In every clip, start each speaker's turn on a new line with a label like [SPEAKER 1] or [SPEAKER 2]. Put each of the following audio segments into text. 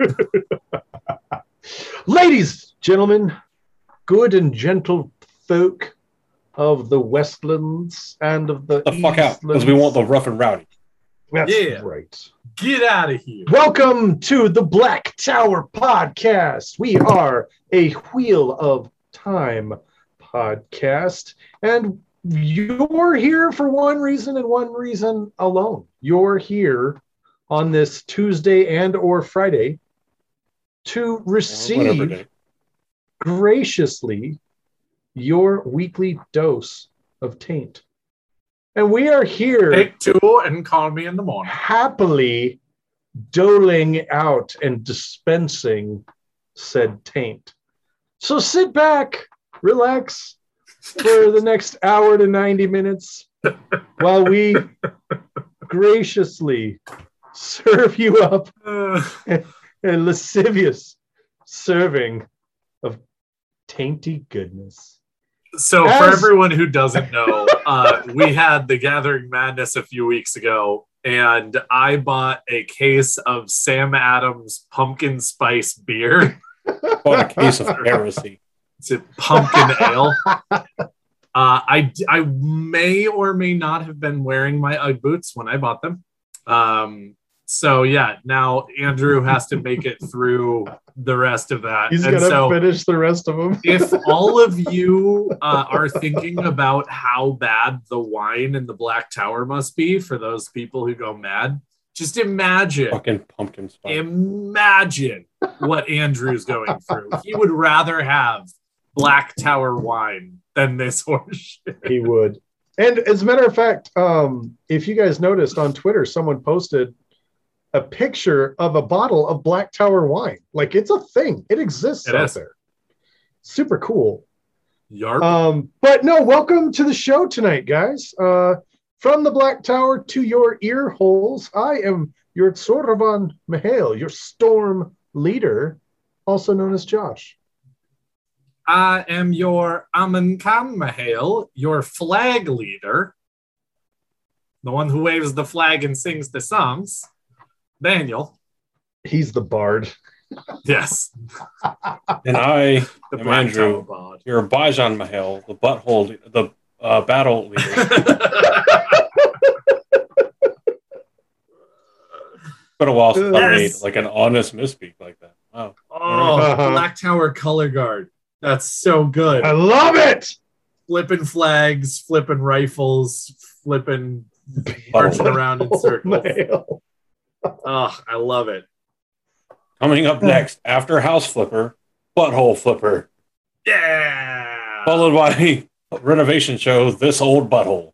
[SPEAKER 1] Ladies, gentlemen, good and gentle folk of the Westlands and of the
[SPEAKER 2] fuck out, because we want the rough and rowdy.
[SPEAKER 1] That's right.
[SPEAKER 3] Get out of here.
[SPEAKER 1] Welcome to the Black Tower Podcast. We are a Wheel of Time podcast, and you're here for one reason and one reason alone. You're here on this Tuesday and or Friday to receive graciously your weekly dose of taint. And we are here.
[SPEAKER 3] Take two and call me in the morning.
[SPEAKER 1] Happily doling out and dispensing said taint. So sit back, relax for the next hour to 90 minutes while we graciously serve you up a lascivious serving of tainty goodness.
[SPEAKER 3] So for everyone who doesn't know, we had the Gathering Madness a few weeks ago, and I bought a case of Sam Adams pumpkin spice beer.
[SPEAKER 2] Bought a case of heresy.
[SPEAKER 3] It's a pumpkin ale. I may or may not have been wearing my Ugg boots when I bought them. So yeah, now Andrew has to make it through the rest of that.
[SPEAKER 1] He's going to finish the rest of them.
[SPEAKER 3] If all of you are thinking about how bad the wine in the Black Tower must be for those people who go mad, just imagine.
[SPEAKER 2] Fucking pumpkin spice.
[SPEAKER 3] Imagine what Andrew's going through. He would rather have Black Tower wine than this horse shit.
[SPEAKER 1] He would. And as a matter of fact, if you guys noticed on Twitter, someone posted a picture of a bottle of Black Tower wine. Like, it's a thing. It exists out there. Super cool.
[SPEAKER 3] Yarp.
[SPEAKER 1] But no, welcome to the show tonight, guys. From the Black Tower to your ear holes, I am your Tsoravan Mihail, your storm leader, also known as Josh.
[SPEAKER 3] I am your Amin Khan Mihail, your flag leader, the one who waves the flag and sings the songs. Daniel.
[SPEAKER 1] He's the bard.
[SPEAKER 3] Yes.
[SPEAKER 2] And I am Andrew, your Bajan Mahal, the butthole, the battle leader. Been a while since I made like an honest misspeak like that. Wow.
[SPEAKER 3] Oh, Black Tower color guard. That's so good.
[SPEAKER 1] I love it.
[SPEAKER 3] Flipping flags, flipping rifles, flipping, marching around in circles. Oh, I love it.
[SPEAKER 2] Coming up next, after House Flipper, Butthole Flipper.
[SPEAKER 3] Yeah!
[SPEAKER 2] Followed by renovation show, This Old Butthole.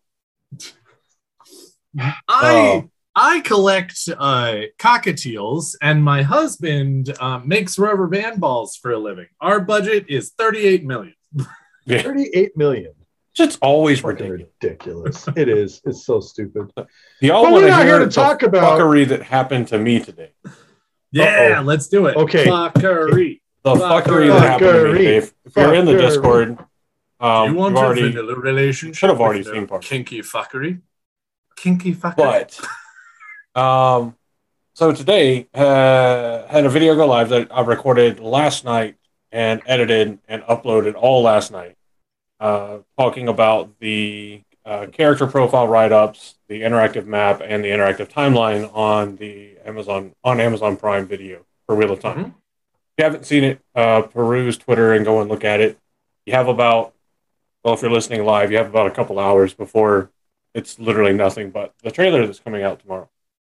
[SPEAKER 3] I collect cockatiels, and my husband makes rubber band balls for a living. Our budget is $38 million.
[SPEAKER 2] Yeah.
[SPEAKER 1] $38 million.
[SPEAKER 2] It's always ridiculous.
[SPEAKER 1] It is. It's so stupid.
[SPEAKER 2] Y'all want to hear to talk about fuckery that happened to me today?
[SPEAKER 3] Yeah, let's do it.
[SPEAKER 1] Okay.
[SPEAKER 3] Fuckery.
[SPEAKER 2] The fuckery that happened to me, Dave. If you're in the Discord,
[SPEAKER 3] you want a vanilla relationship?
[SPEAKER 2] Should have already seen part.
[SPEAKER 3] Kinky fuckery. Kinky fuckery.
[SPEAKER 2] But, so today, had a video go live that I recorded last night and edited and uploaded all last night. Talking about the character profile write-ups, the interactive map, and the interactive timeline on the Amazon Prime Video for Wheel of Time. Mm-hmm. If you haven't seen it, peruse Twitter and go and look at it. You have about, well, if you're listening live, you have about a couple hours before it's literally nothing but the trailer that's coming out tomorrow.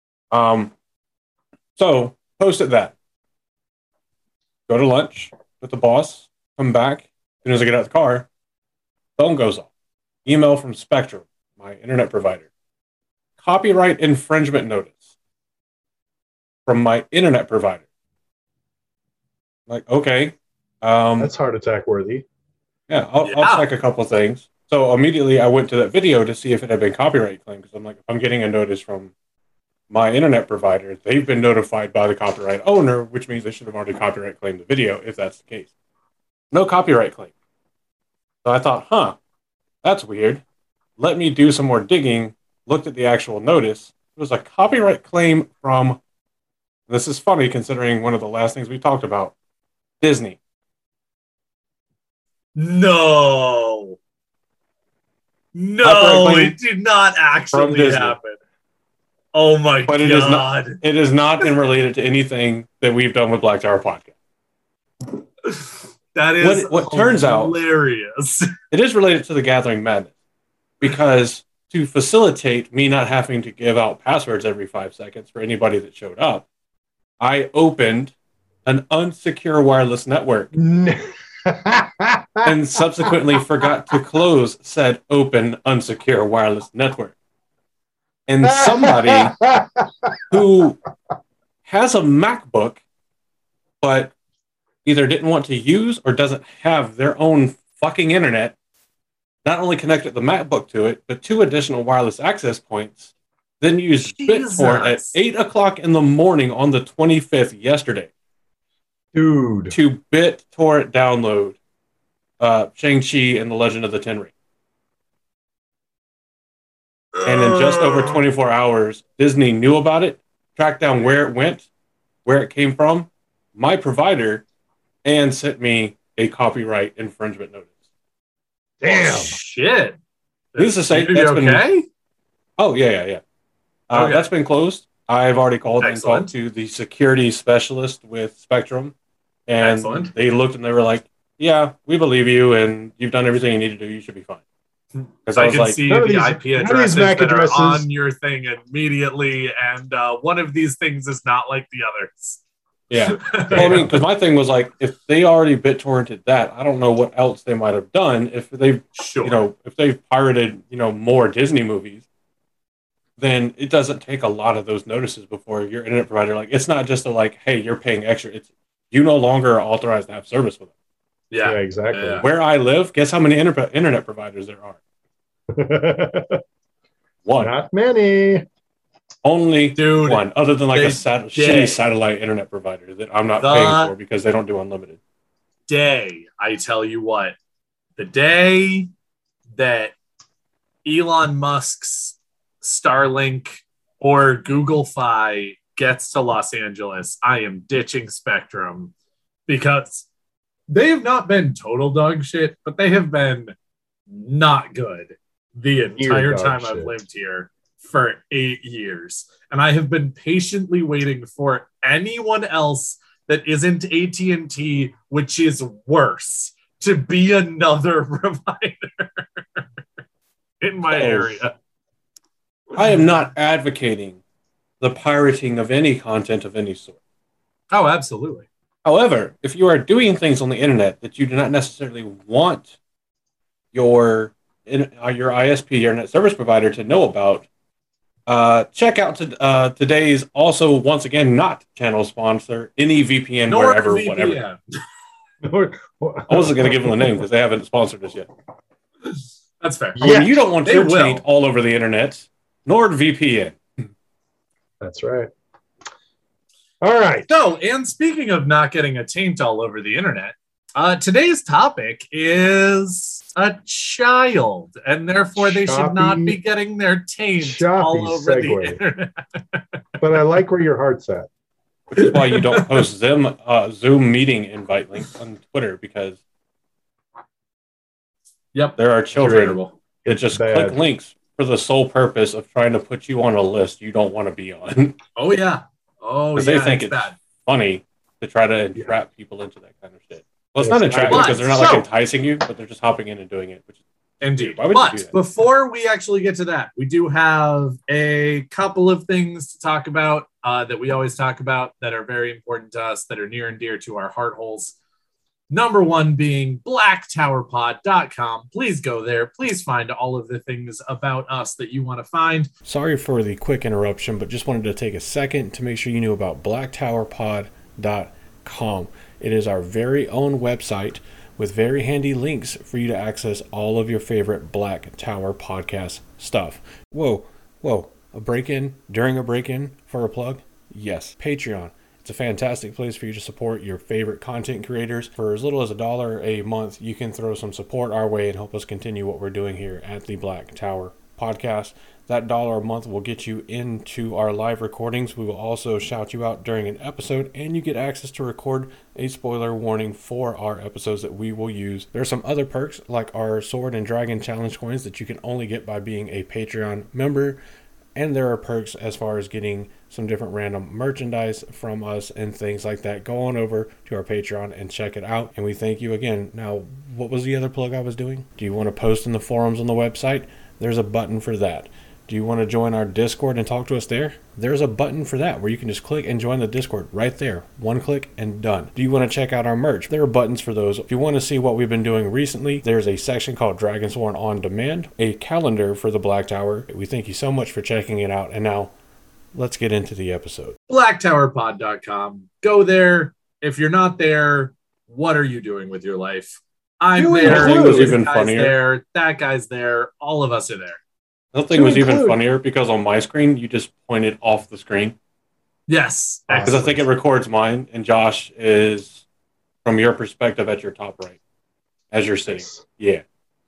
[SPEAKER 2] So posted that. Go to lunch with the boss, come back. As soon as I get out of the car, phone goes off. Email from Spectrum, my internet provider. Copyright infringement notice from my internet provider. Like, okay.
[SPEAKER 1] That's heart attack worthy.
[SPEAKER 2] Yeah, I'll check a couple things. So immediately I went to that video to see if it had been copyright claimed, because I'm like, if I'm getting a notice from my internet provider, they've been notified by the copyright owner, which means they should have already copyright claimed the video, if that's the case. No copyright claim. So I thought, that's weird. Let me do some more digging, looked at the actual notice. It was a copyright claim from This is funny considering one of the last things we talked about. Disney.
[SPEAKER 3] No,
[SPEAKER 2] Copyright
[SPEAKER 3] it did not
[SPEAKER 2] from
[SPEAKER 3] actually
[SPEAKER 2] Disney.
[SPEAKER 3] happen. Oh my
[SPEAKER 2] But
[SPEAKER 3] god!
[SPEAKER 2] it is not in related to anything that we've done with Black Tower Podcast.
[SPEAKER 3] That is
[SPEAKER 2] what turns out
[SPEAKER 3] hilarious.
[SPEAKER 2] it is related to the Gathering Madness, because to facilitate me not having to give out passwords every 5 seconds for anybody that showed up, I opened an unsecure wireless network and subsequently forgot to close said open unsecure wireless network. And somebody who has a MacBook but either didn't want to use or doesn't have their own fucking internet not only connected the MacBook to it, but 2 additional wireless access points, then used BitTorrent at 8 o'clock in the morning on the 25th yesterday.
[SPEAKER 1] Dude.
[SPEAKER 2] To BitTorrent download Shang-Chi and the Legend of the Ten Rings. And in just over 24 hours, Disney knew about it, tracked down where it went, where it came from, my provider, and sent me a copyright infringement notice.
[SPEAKER 1] Damn.
[SPEAKER 3] Oh, shit.
[SPEAKER 2] Needless to say,
[SPEAKER 3] that's okay?
[SPEAKER 2] Oh, yeah.
[SPEAKER 3] Okay.
[SPEAKER 2] That's been closed. I've already called and
[SPEAKER 3] Excellent.
[SPEAKER 2] talked to the security specialist with Spectrum, and
[SPEAKER 3] Excellent.
[SPEAKER 2] they looked and they were like, "Yeah, we believe you, and you've done everything you need to do. You should be fine." Because
[SPEAKER 3] I
[SPEAKER 2] was
[SPEAKER 3] can
[SPEAKER 2] like,
[SPEAKER 3] see
[SPEAKER 1] none of
[SPEAKER 3] the
[SPEAKER 1] these-
[SPEAKER 3] IP
[SPEAKER 1] none of
[SPEAKER 3] addresses
[SPEAKER 1] these MAC
[SPEAKER 3] that
[SPEAKER 1] addresses-
[SPEAKER 3] are on your thing immediately, and one of these things is not like the others.
[SPEAKER 2] yeah. Well, I mean, because my thing was like, if they already BitTorrented that, I don't know what else they might have done if they've,
[SPEAKER 3] Sure.
[SPEAKER 2] if they've pirated, more Disney movies. Then it doesn't take a lot of those notices before your internet provider. Like, it's not just a like, hey, you're paying extra. It's you no longer are authorized to have service with them.
[SPEAKER 1] Yeah,
[SPEAKER 3] Yeah.
[SPEAKER 1] exactly.
[SPEAKER 3] Yeah.
[SPEAKER 2] Where I live, guess how many internet providers there are? One.
[SPEAKER 1] Not many.
[SPEAKER 2] Only
[SPEAKER 3] Dude,
[SPEAKER 2] one, other than like
[SPEAKER 3] they
[SPEAKER 2] a shitty
[SPEAKER 3] did.
[SPEAKER 2] satellite internet provider that I'm not
[SPEAKER 3] The-
[SPEAKER 2] paying for because they don't do unlimited.
[SPEAKER 3] Day, I tell you what, the day that Elon Musk's Starlink or Google Fi gets to Los Angeles, I am ditching Spectrum, because they have not been total dog shit, but they have been not good the entire
[SPEAKER 1] dog
[SPEAKER 3] time
[SPEAKER 1] shit.
[SPEAKER 3] I've lived here for 8 years. And I have been patiently waiting for anyone else that isn't AT&T, which is worse, to be another provider in my
[SPEAKER 2] Oh.
[SPEAKER 3] area.
[SPEAKER 2] I am not advocating the pirating of any content of any sort.
[SPEAKER 3] Oh, absolutely.
[SPEAKER 2] However, if you are doing things on the internet that you do not necessarily want your ISP, your internet service provider, to know about, check out today's also, once again, not channel sponsor, AnyVPN, wherever, whatever. I wasn't going to give them the name because they haven't sponsored us yet.
[SPEAKER 3] That's fair.
[SPEAKER 1] Yeah.
[SPEAKER 2] When you don't want
[SPEAKER 3] they
[SPEAKER 2] your
[SPEAKER 3] will.
[SPEAKER 2] taint all over the internet, NordVPN.
[SPEAKER 1] That's right. All right.
[SPEAKER 3] So, and speaking of not getting a taint all over the internet, today's topic is a child, and therefore they should not
[SPEAKER 1] Choppy-
[SPEAKER 3] be getting their taint
[SPEAKER 1] choppy
[SPEAKER 3] all over the
[SPEAKER 1] segue.
[SPEAKER 3] internet.
[SPEAKER 1] But I like where your heart's at.
[SPEAKER 2] Which is why you don't post Zoom meeting invite links on Twitter, because
[SPEAKER 3] Yep.
[SPEAKER 2] there are children
[SPEAKER 3] Terrible.
[SPEAKER 2] that just
[SPEAKER 1] Bad.
[SPEAKER 2] click links for the sole purpose of trying to put you on a list you don't want to be on.
[SPEAKER 3] Oh yeah. Oh
[SPEAKER 2] Because
[SPEAKER 3] yeah.
[SPEAKER 2] they think
[SPEAKER 3] it's
[SPEAKER 2] it's
[SPEAKER 3] bad.
[SPEAKER 2] funny to try to entrap people into that kind of shit. Well, it's
[SPEAKER 1] Yes,
[SPEAKER 2] not entrapment
[SPEAKER 3] but-
[SPEAKER 2] because they're not
[SPEAKER 3] so-
[SPEAKER 2] like enticing you, but they're just hopping in and doing it. Which is,
[SPEAKER 3] Indeed.
[SPEAKER 2] Why would you do
[SPEAKER 3] But
[SPEAKER 2] that?
[SPEAKER 3] before we actually get to that, we do have a couple of things to talk about that we always talk about that are very important to us, that are near and dear to our heart holes. Number one being blacktowerpod.com. Please go there. Please find all of the things about us that you want to find.
[SPEAKER 2] Sorry for the quick interruption, but just wanted to take a second to make sure you knew about blacktowerpod.com. It is our very own website with very handy links for you to access all of your favorite Black Tower podcast stuff. Whoa, a break-in during a break-in for a plug? Yes, Patreon. It's a fantastic place for you to support your favorite content creators. For as little as $1 a month, you can throw some support our way and help us continue what we're doing here at the Black Tower podcast. That $1 a month will get you into our live recordings. We will also shout you out during an episode, and you get access to record a spoiler warning for our episodes that we will use. There are some other perks like our Sword and Dragon Challenge coins that you can only get by being a Patreon member. And there are perks as far as getting some different random merchandise from us and things like that. Go on over to our Patreon and check it out. And we thank you again. Now, what was the other plug I was doing? Do you want to post in the forums on the website? There's a button for that. Do you want to join our Discord and talk to us there? There's a button for that where you can just click and join the Discord right there. One click and done. Do you want to check out our merch? There are buttons for those. If you want to see what we've been doing recently, there's a section called Dragonsworn On Demand, a calendar for the Black Tower. We thank you so much for checking it out. And now, let's get into the episode.
[SPEAKER 3] BlackTowerPod.com. Go there. If you're not there, what are you doing with your life? I'm there.
[SPEAKER 2] That was even
[SPEAKER 3] guy's
[SPEAKER 2] funnier.
[SPEAKER 3] there. That guy's there. All of us are there.
[SPEAKER 2] The thing was even funnier because on my screen, you just pointed off the screen.
[SPEAKER 3] Yes.
[SPEAKER 2] Because I think it records mine, and Josh is, from your perspective, at your top right as you're sitting. Yeah.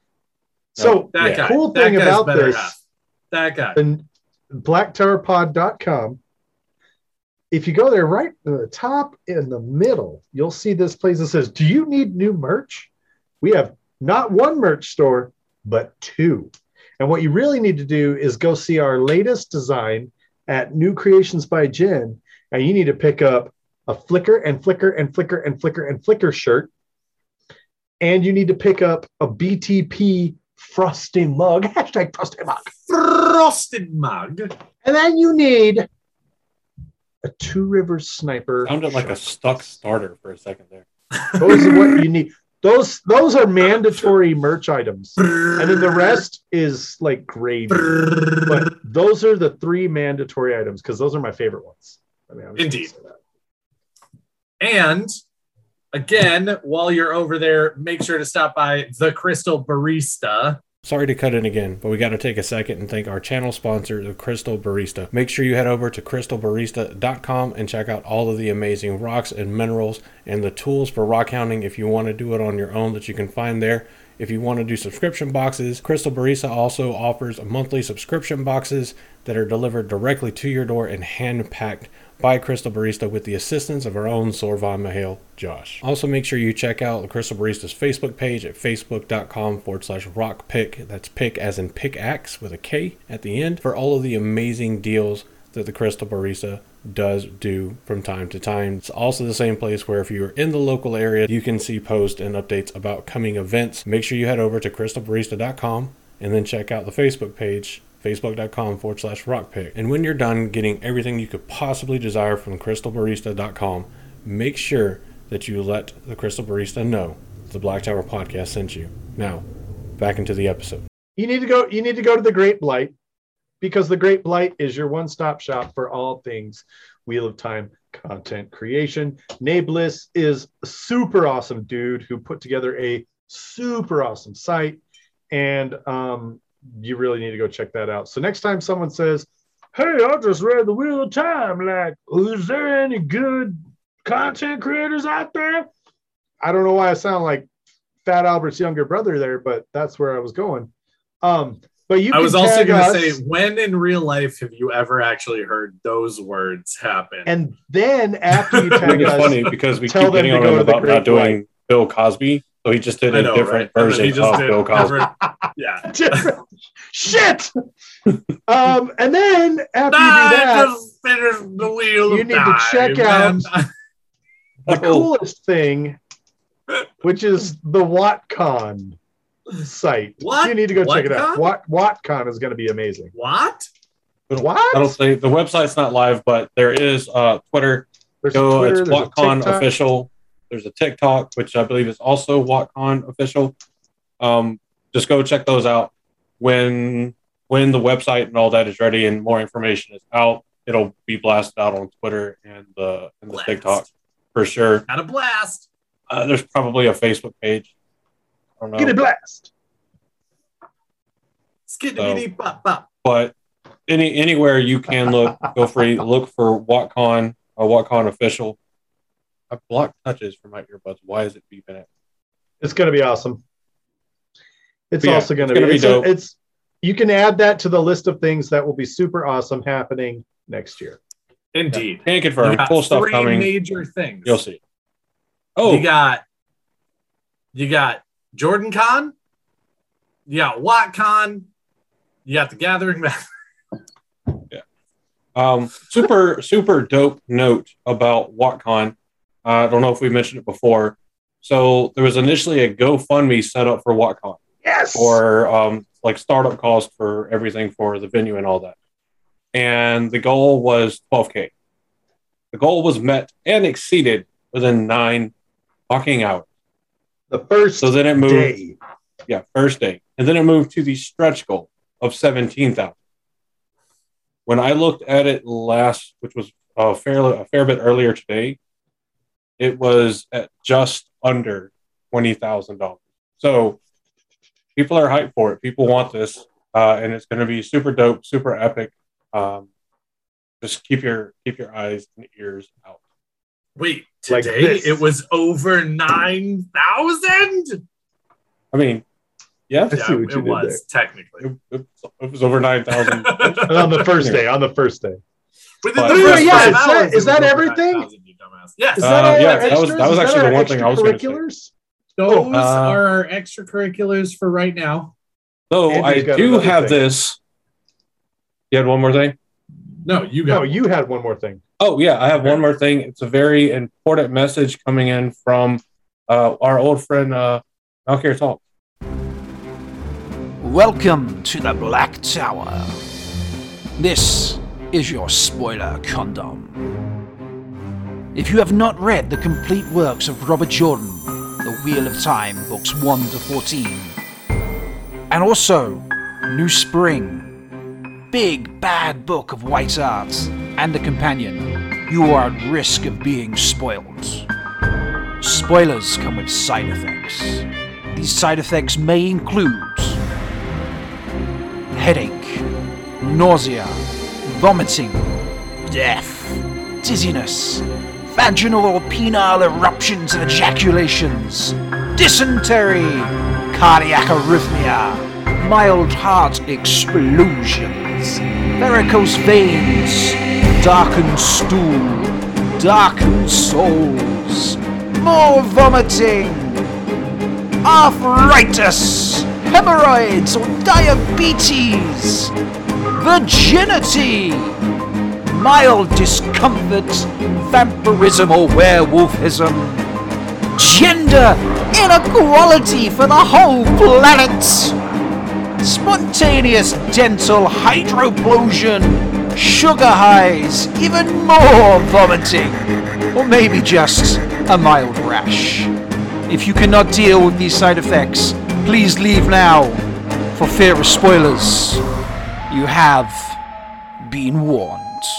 [SPEAKER 1] So
[SPEAKER 3] that guy,
[SPEAKER 1] cool thing about this,
[SPEAKER 3] that guy.
[SPEAKER 1] and blacktowerpod.com, if you go there right at the top in the middle, you'll see this place that says, do you need new merch? We have not one merch store, but two. And what you really need to do is go see our latest design at New Creations by Jen. And you need to pick up a Flicker and Flicker and Flicker and Flicker and Flicker shirt. And you need to pick up a BTP Frosty mug. Hashtag Frosty mug.
[SPEAKER 3] Frosted mug.
[SPEAKER 1] And then you need a Two Rivers Sniper.
[SPEAKER 2] Sounded like a stuck starter for a second there.
[SPEAKER 1] Those are what you need. Those are mandatory merch items. And then the rest is like gravy. But those are the three mandatory items because those are my favorite ones. I mean,
[SPEAKER 3] indeed. And again, while you're over there, make sure to stop by the Crystal Barista.
[SPEAKER 2] Sorry to cut in again, but we got to take a second and thank our channel sponsor, the Crystal Barista. Make sure you head over to crystalbarista.com and check out all of the amazing rocks and minerals and the tools for rock hounding if you want to do it on your own that you can find there. If you want to do subscription boxes, Crystal Barista also offers monthly subscription boxes that are delivered directly to your door and hand-packed by Crystal Barista with the assistance of our own Sorvan Mahale, Josh. Also, make sure you check out the Crystal Barista's Facebook page at facebook.com/rockpick. That's pick as in pickaxe with a K at the end for all of the amazing deals that the Crystal Barista does do from time to time. It's also the same place where if you're in the local area, you can see posts and updates about coming events. Make sure you head over to crystalbarista.com and then check out the Facebook page, facebook.com/rockpick. And when you're done getting everything you could possibly desire from crystalbarista.com, make sure that you let the Crystal Barista know the Black Tower Podcast sent you. Now, back into the episode.
[SPEAKER 1] You need to go to the Great Blight because the Great Blight is your one-stop shop for all things Wheel of Time content creation. Nabliss is a super awesome dude who put together a super awesome site, and you really need to go check that out. So next time someone says, hey, I just read the Wheel of Time, like, is there any good content creators out there? I don't know why I sound like Fat Albert's younger brother there, but that's where I was going. But I
[SPEAKER 3] was also going to say, when in real life have you ever actually heard those words happen?
[SPEAKER 1] And then after you tag us,
[SPEAKER 2] it's funny because we keep getting on him about not doing Bill Cosby, so he just did a different version of Bill Cosby.
[SPEAKER 3] Yeah,
[SPEAKER 1] different shit. And then after you do that,
[SPEAKER 3] just finished the Wheel
[SPEAKER 1] you need to check out the coolest thing, which is the WattCon site.
[SPEAKER 3] What?
[SPEAKER 1] You need to go check it out. WattCon is going to be amazing.
[SPEAKER 3] What?
[SPEAKER 1] What?
[SPEAKER 2] I don't say the website's not live, but there is Twitter.
[SPEAKER 1] There's
[SPEAKER 2] Go,
[SPEAKER 1] Twitter,
[SPEAKER 2] it's
[SPEAKER 1] there's
[SPEAKER 2] WattCon official. There's a TikTok, which I believe is also WattCon official. Just go check those out. When the website and all that is ready and more information is out, it'll be blasted out on Twitter and the TikTok for sure.
[SPEAKER 3] Had a blast.
[SPEAKER 2] There's probably a Facebook page. I don't know.
[SPEAKER 1] Get a blast.
[SPEAKER 3] Skiddity pop pop.
[SPEAKER 2] But anywhere you can look, feel free. Look for WattCon or WattCon official. I blocked touches for my earbuds. Why is it beeping it?
[SPEAKER 1] It's going to be awesome. It's
[SPEAKER 2] Yeah,
[SPEAKER 1] also going to
[SPEAKER 2] it's
[SPEAKER 1] be
[SPEAKER 2] dope.
[SPEAKER 1] you can add that to the list of things that will be super awesome happening next year.
[SPEAKER 3] Indeed.
[SPEAKER 2] Yeah. Can't confirm. Full stuff coming.
[SPEAKER 3] Major things.
[SPEAKER 2] You'll see. Oh,
[SPEAKER 3] you got Jordan Con, you got WattCon, you got the Gathering.
[SPEAKER 2] Yeah. Super dope note about WattCon. I don't know if we mentioned it before. So there was initially a GoFundMe set up for WattCon.
[SPEAKER 1] Yes.
[SPEAKER 2] Or like startup cost for everything for the venue and all that. And the goal was $12K. The goal was met and exceeded within 9 fucking hours.
[SPEAKER 1] The first
[SPEAKER 2] so then it moved,
[SPEAKER 1] day.
[SPEAKER 2] Yeah, first day. And then it moved to the stretch goal of 17,000. When I looked at it last, which was a fair bit earlier today, it was at just under $20,000. So people are hyped for it. People want this, and it's going to be super dope, super epic. Just keep your eyes and ears out.
[SPEAKER 3] Wait, today it was over 9,000?
[SPEAKER 2] I mean, yeah,
[SPEAKER 3] it was technically.
[SPEAKER 2] It was over 9,000
[SPEAKER 1] on the first day. On the first day.
[SPEAKER 3] Within the first 5 hours,
[SPEAKER 1] is that everything?
[SPEAKER 3] Yes.
[SPEAKER 2] That was actually the one thing I was going to say.
[SPEAKER 3] Those are our extracurriculars for right now.
[SPEAKER 2] So
[SPEAKER 1] Andrew's
[SPEAKER 2] I do have this. You had one more thing?
[SPEAKER 3] No, you
[SPEAKER 1] had one more thing.
[SPEAKER 2] Oh, yeah, I have one more thing. It's a very important message coming in from our old friend, Malkir Talk.
[SPEAKER 4] Welcome to the Black Tower. This is your spoiler condom. If you have not read the complete works of Robert Jordan, The Wheel of Time, books 1 to 14, and also New Spring, Big Bad Book of White Art, and The Companion, you are at risk of being spoiled. Spoilers come with side effects. These side effects may include headache, nausea, vomiting, death, dizziness, vaginal or penile eruptions and ejaculations, dysentery, cardiac arrhythmia, mild heart explosions, varicose veins, darkened stool, darkened souls, more vomiting, arthritis, hemorrhoids or diabetes, virginity, mild discomfort, vampirism or werewolfism, gender inequality for the whole planet, spontaneous dental hydroplosion, sugar highs, even more vomiting, or maybe just a mild rash. If you cannot deal with these side effects, please leave now, for fear of spoilers. You have been warned.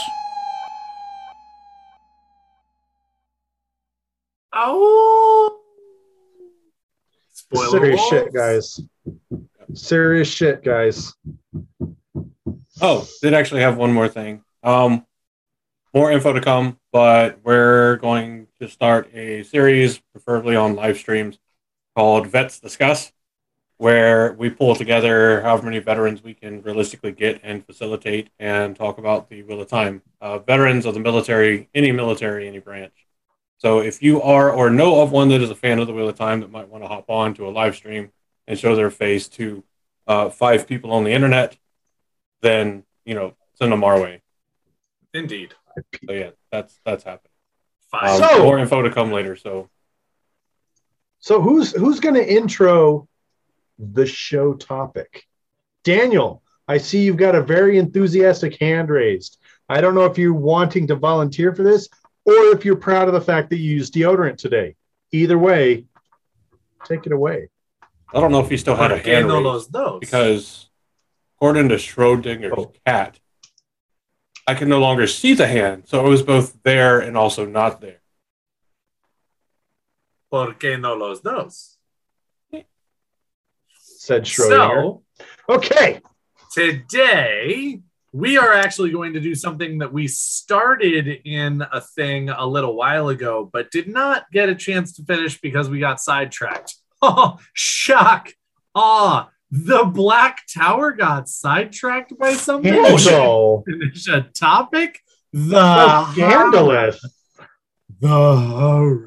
[SPEAKER 3] Oh! Spoiler
[SPEAKER 1] Serious
[SPEAKER 3] walls.
[SPEAKER 1] shit, guys. Serious shit, guys.
[SPEAKER 2] Oh, did actually have one more thing. More info to come, but we're going to start a series, preferably on live streams, called Vets Discuss, where we pull together however many veterans we can realistically get and facilitate and talk about the Wheel of Time. Veterans of the military, any branch. So if you are or know of one that is a fan of the Wheel of Time that might want to hop on to a live stream and show their face to 5 people on the internet, then, send them our way.
[SPEAKER 3] Indeed.
[SPEAKER 2] So yeah, that's happening. More info to come later. So
[SPEAKER 1] who's going to intro the show topic? Daniel, I see you've got a very enthusiastic hand raised. I don't know if you're wanting to volunteer for this or if you're proud of the fact that you used deodorant today. Either way, take it away.
[SPEAKER 2] I don't know if he still had a hand raised because according to Schrodinger's cat, I can no longer see the hand, so it was both there and also not there.
[SPEAKER 3] ¿Por qué no los dos?
[SPEAKER 1] Said Schrodinger.
[SPEAKER 3] So,
[SPEAKER 1] okay.
[SPEAKER 3] Today, we are actually going to do something that we started in a thing a little while ago, but did not get a chance to finish because we got sidetracked. Oh, shock, awe, The Black Tower got sidetracked by something.
[SPEAKER 1] Scandal.
[SPEAKER 3] Finish a topic. The
[SPEAKER 1] Scandalous.
[SPEAKER 3] The horror.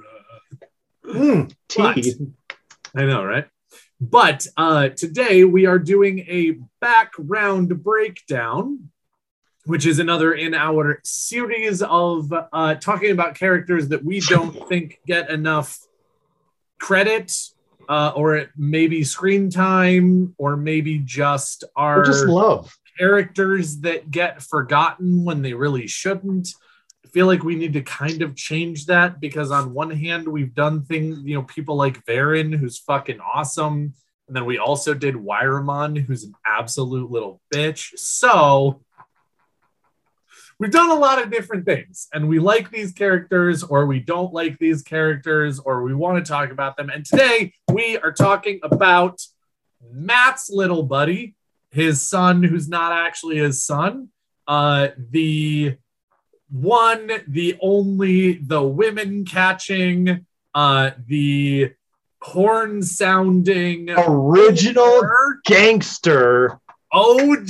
[SPEAKER 1] Tea.
[SPEAKER 3] I know, right? But today we are doing a background breakdown, which is another in our series of talking about characters that we don't think get enough credit, or maybe screen time, or maybe just
[SPEAKER 1] Or just love.
[SPEAKER 3] characters that get forgotten when they really shouldn't. I feel like we need to kind of change that, because on one hand, we've done things, people like Varen, who's fucking awesome. And then we also did Wyramon, who's an absolute little bitch. So we've done a lot of different things, and we like these characters, or we don't like these characters, or we want to talk about them. And today we are talking about Matt's little buddy, his son, who's not actually his son, the one, the only, the women catching, the horn sounding,
[SPEAKER 1] Original gangster.
[SPEAKER 3] OG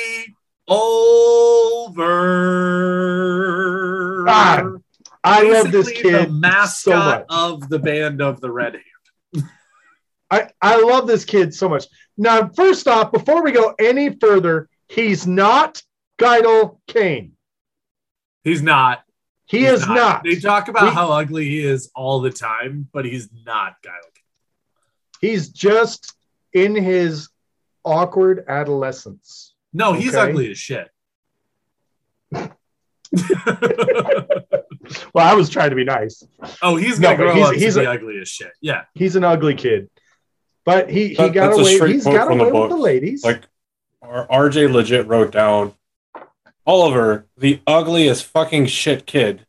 [SPEAKER 3] Over.
[SPEAKER 1] God, I love this
[SPEAKER 3] Basically
[SPEAKER 1] kid
[SPEAKER 3] the mascot
[SPEAKER 1] so much.
[SPEAKER 3] of the band of the Red Hand.
[SPEAKER 1] I love this kid so much. Now, first off, before we go any further, he's not Geidel Kane.
[SPEAKER 3] He's not.
[SPEAKER 1] He
[SPEAKER 3] He's
[SPEAKER 1] is not.
[SPEAKER 3] They talk about
[SPEAKER 1] We-
[SPEAKER 3] how ugly he is all the time, but he's not Geidel.
[SPEAKER 1] He's just in his awkward adolescence.
[SPEAKER 3] No, he's
[SPEAKER 1] Okay.
[SPEAKER 3] ugly as shit.
[SPEAKER 1] Well, I was trying to be nice.
[SPEAKER 3] Oh, he's
[SPEAKER 1] No,
[SPEAKER 3] gonna
[SPEAKER 1] but
[SPEAKER 3] grow
[SPEAKER 1] he's-
[SPEAKER 3] up
[SPEAKER 1] he's
[SPEAKER 3] to be
[SPEAKER 1] a-
[SPEAKER 3] ugly as shit. Yeah.
[SPEAKER 1] He's an ugly kid. But he
[SPEAKER 2] That-
[SPEAKER 1] got
[SPEAKER 2] that's a
[SPEAKER 1] away.
[SPEAKER 2] straight
[SPEAKER 1] He's
[SPEAKER 2] quote
[SPEAKER 1] got
[SPEAKER 2] from the
[SPEAKER 1] away with
[SPEAKER 2] book.
[SPEAKER 1] the ladies.
[SPEAKER 2] Like, RJ legit wrote down, Oliver, the ugliest fucking shit kid.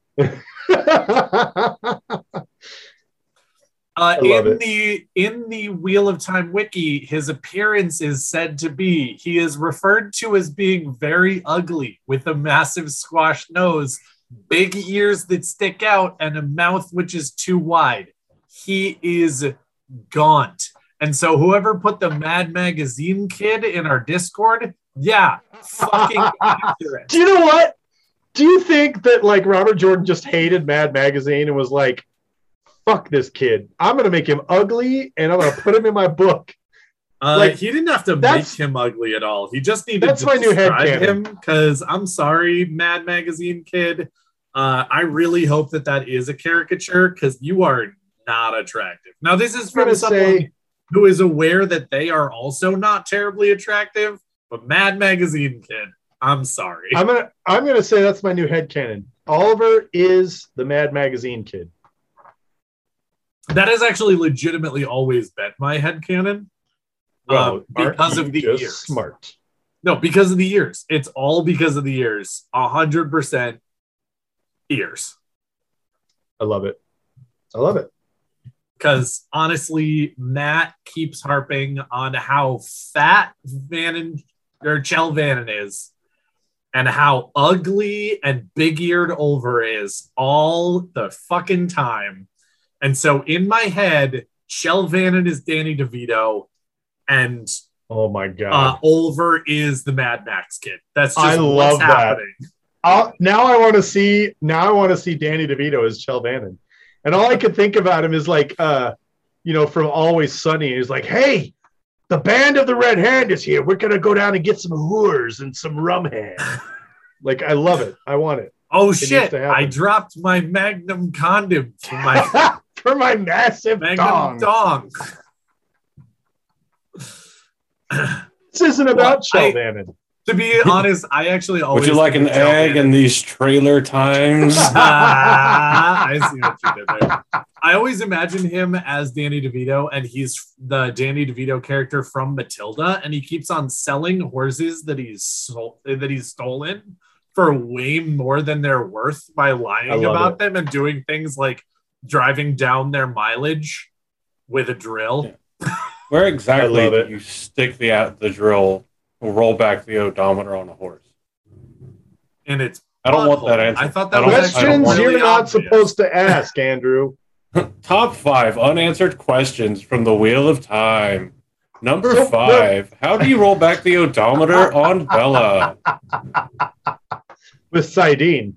[SPEAKER 1] love
[SPEAKER 3] In the Wheel of Time wiki, his appearance is said to be, he is referred to as being very ugly, with a massive squashed nose, big ears that stick out, and a mouth which is too wide. He is gaunt. And so whoever put the Mad Magazine kid in our Discord, yeah, fucking accurate.
[SPEAKER 1] Do you know what? Do you think that like Robert Jordan just hated Mad Magazine and was like, fuck this kid. I'm going to make him ugly and I'm going to put him in my book. Like,
[SPEAKER 3] He didn't have to make
[SPEAKER 1] that's-
[SPEAKER 3] him ugly at all. He just needed
[SPEAKER 1] That's
[SPEAKER 3] to
[SPEAKER 1] my new
[SPEAKER 3] describe
[SPEAKER 1] headcanon.
[SPEAKER 3] him, because I'm sorry, Mad Magazine kid. I really hope that is a caricature, because you are not attractive. Now, this is from
[SPEAKER 1] gonna
[SPEAKER 3] someone
[SPEAKER 1] say-
[SPEAKER 3] who is aware that they are also not terribly attractive, but Mad Magazine kid, I'm sorry.
[SPEAKER 1] I'm gonna say that's my new headcanon. Oliver is the Mad Magazine kid.
[SPEAKER 3] That has actually legitimately always been my headcanon.
[SPEAKER 1] Well,
[SPEAKER 3] Because
[SPEAKER 1] aren't
[SPEAKER 3] of
[SPEAKER 1] you
[SPEAKER 3] the
[SPEAKER 1] just
[SPEAKER 3] years.
[SPEAKER 1] smart.
[SPEAKER 3] No, because of the ears. It's all because of the ears. 100% ears.
[SPEAKER 1] I love it. I love it.
[SPEAKER 3] Because honestly, Matt keeps harping on how fat Chell Vannon is, and how ugly and big-eared Ulver is all the fucking time. And so in my head, Chell Vannon is Danny DeVito, and
[SPEAKER 1] Oh my god.
[SPEAKER 3] Ulver is the Mad Max kid. That's just
[SPEAKER 1] I love
[SPEAKER 3] what's
[SPEAKER 1] that.
[SPEAKER 3] happening.
[SPEAKER 1] Now I want to see Danny DeVito as Chell Vannon. And all I could think about him is like from Always Sunny. He's like, hey, the band of the Red Hand is here. We're gonna go down and get some whores and some rum hand. Like, I love it. I want it.
[SPEAKER 3] Oh
[SPEAKER 1] needs
[SPEAKER 3] shit!
[SPEAKER 1] to happen.
[SPEAKER 3] I dropped my Magnum condom to my
[SPEAKER 1] For my massive
[SPEAKER 3] Magnum
[SPEAKER 1] dong.
[SPEAKER 3] dong.
[SPEAKER 1] This isn't about
[SPEAKER 3] Well,
[SPEAKER 1] Chell Vannon.
[SPEAKER 3] To be honest, I actually always
[SPEAKER 2] Would you like an
[SPEAKER 3] think of Chell
[SPEAKER 2] egg
[SPEAKER 3] Vannon.
[SPEAKER 2] in these trailer times?
[SPEAKER 3] I see what you did there. I always imagine him as Danny DeVito, and he's the Danny DeVito character from Matilda, and he keeps on selling horses that he's stolen for way more than they're worth by
[SPEAKER 1] I
[SPEAKER 3] lying
[SPEAKER 1] love
[SPEAKER 3] about
[SPEAKER 1] it.
[SPEAKER 3] them and doing things like driving down their mileage with a drill.
[SPEAKER 2] Yeah. Where exactly
[SPEAKER 1] I love
[SPEAKER 2] do
[SPEAKER 1] it.
[SPEAKER 2] you stick the drill, roll back the odometer on a horse?
[SPEAKER 3] And it's
[SPEAKER 2] I don't want that
[SPEAKER 3] butthole.
[SPEAKER 2] answer.
[SPEAKER 3] I thought that
[SPEAKER 2] I
[SPEAKER 3] was
[SPEAKER 2] don't-
[SPEAKER 3] actually
[SPEAKER 2] I don't
[SPEAKER 1] Questions
[SPEAKER 2] want-
[SPEAKER 3] really
[SPEAKER 1] you're not
[SPEAKER 3] obvious.
[SPEAKER 1] supposed to ask, Andrew.
[SPEAKER 2] Top 5 unanswered questions from the Wheel of Time. Number 5. How do you roll back the odometer on Bella?
[SPEAKER 1] With Sidene.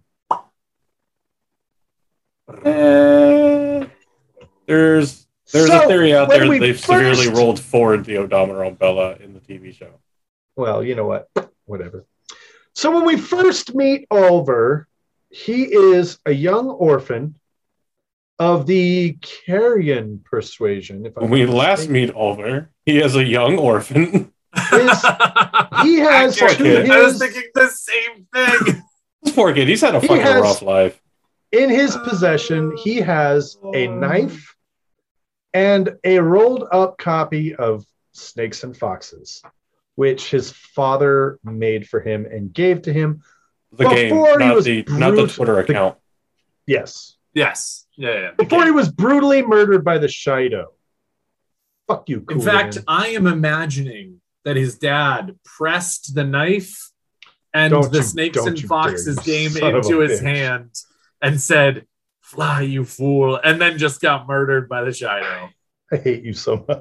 [SPEAKER 2] There's
[SPEAKER 1] So,
[SPEAKER 2] a theory out
[SPEAKER 1] when
[SPEAKER 2] there
[SPEAKER 1] we
[SPEAKER 2] that they've
[SPEAKER 1] first-
[SPEAKER 2] severely rolled forward the odometer on Bella in the TV show.
[SPEAKER 1] Well, you know what? Whatever. So when we first meet Oliver, he is a young orphan of the Carrion persuasion.
[SPEAKER 2] When we last meet Oliver, he is a young orphan.
[SPEAKER 1] He has
[SPEAKER 3] Accurate.
[SPEAKER 1] to
[SPEAKER 3] I was
[SPEAKER 1] his,
[SPEAKER 3] thinking the same thing.
[SPEAKER 2] This poor kid, he's had a fucking
[SPEAKER 1] has-
[SPEAKER 2] rough life.
[SPEAKER 1] in his possession, he has a knife and a rolled up copy of Snakes and Foxes, which his father made for him and gave to him.
[SPEAKER 2] The game,
[SPEAKER 1] Before he
[SPEAKER 2] not
[SPEAKER 1] was
[SPEAKER 2] the
[SPEAKER 1] brutal-
[SPEAKER 2] Twitter account.
[SPEAKER 1] Yes.
[SPEAKER 3] Yes. Yeah.
[SPEAKER 1] Before he was brutally murdered by the Shido. Fuck you,
[SPEAKER 3] In
[SPEAKER 1] Cooligan.
[SPEAKER 3] fact, I am imagining that his dad pressed the knife and
[SPEAKER 1] Don't
[SPEAKER 3] the
[SPEAKER 1] you-
[SPEAKER 3] Snakes
[SPEAKER 1] don't
[SPEAKER 3] and
[SPEAKER 1] you
[SPEAKER 3] Foxes
[SPEAKER 1] dare, you
[SPEAKER 3] game
[SPEAKER 1] son of
[SPEAKER 3] into
[SPEAKER 1] a
[SPEAKER 3] his
[SPEAKER 1] bitch.
[SPEAKER 3] hand and said, "Fly, you fool," and then just got murdered by the Shido.
[SPEAKER 1] I hate you so much.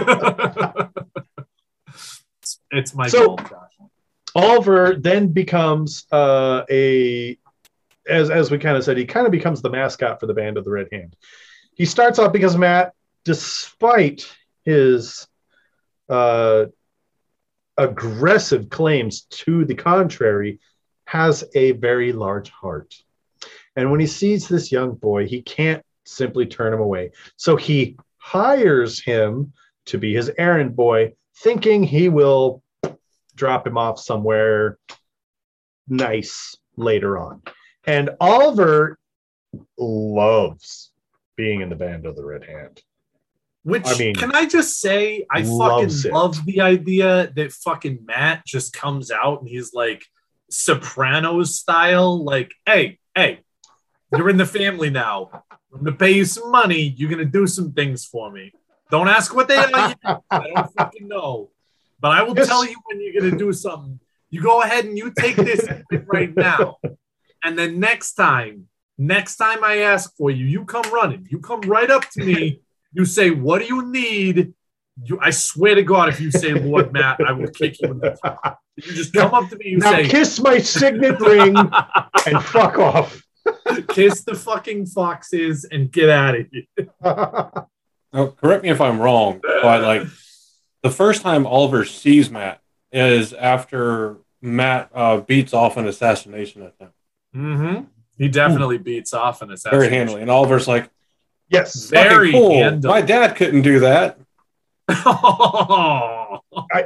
[SPEAKER 3] It's my
[SPEAKER 1] So-
[SPEAKER 3] goal, Josh.
[SPEAKER 1] Oliver then becomes as we kind of said, he kind of becomes the mascot for the Band of the Red Hand. He starts off because Matt, despite his aggressive claims to the contrary, has a very large heart. And when he sees this young boy, he can't simply turn him away. So he hires him to be his errand boy, thinking he will drop him off somewhere nice later on. And Oliver loves being in the Band of the Red Hand.
[SPEAKER 3] Which,
[SPEAKER 1] I mean,
[SPEAKER 3] can I just say, I fucking
[SPEAKER 1] loves it.
[SPEAKER 3] love the idea that fucking Matt just comes out and he's like Sopranos style, like, hey, you're in the family now. I'm gonna pay you some money. You're gonna do some things for me. Don't ask what they are yet. I don't fucking know. But I will
[SPEAKER 1] Yes.
[SPEAKER 3] tell you when you're gonna do something. You go ahead and you take this right now. And then next time I ask for you, you come running. You come right up to me. You say, "What do you need?" I swear to God, if you say Lord Matt, I will kick you in the face. You just come up to me, you
[SPEAKER 1] Now
[SPEAKER 3] say,
[SPEAKER 1] kiss my signet ring and fuck off.
[SPEAKER 3] "Kiss the fucking foxes and get out of here."
[SPEAKER 2] Now, correct me if I'm wrong, but like the first time Oliver sees Matt is after Matt beats off an assassination attempt.
[SPEAKER 3] Mm-hmm. He definitely beats off an
[SPEAKER 2] Very
[SPEAKER 3] assassination.
[SPEAKER 2] handily. And Oliver's like,
[SPEAKER 1] Yes.
[SPEAKER 3] Very
[SPEAKER 2] fucking cool.
[SPEAKER 3] handily.
[SPEAKER 2] My dad couldn't do that.
[SPEAKER 3] Oh.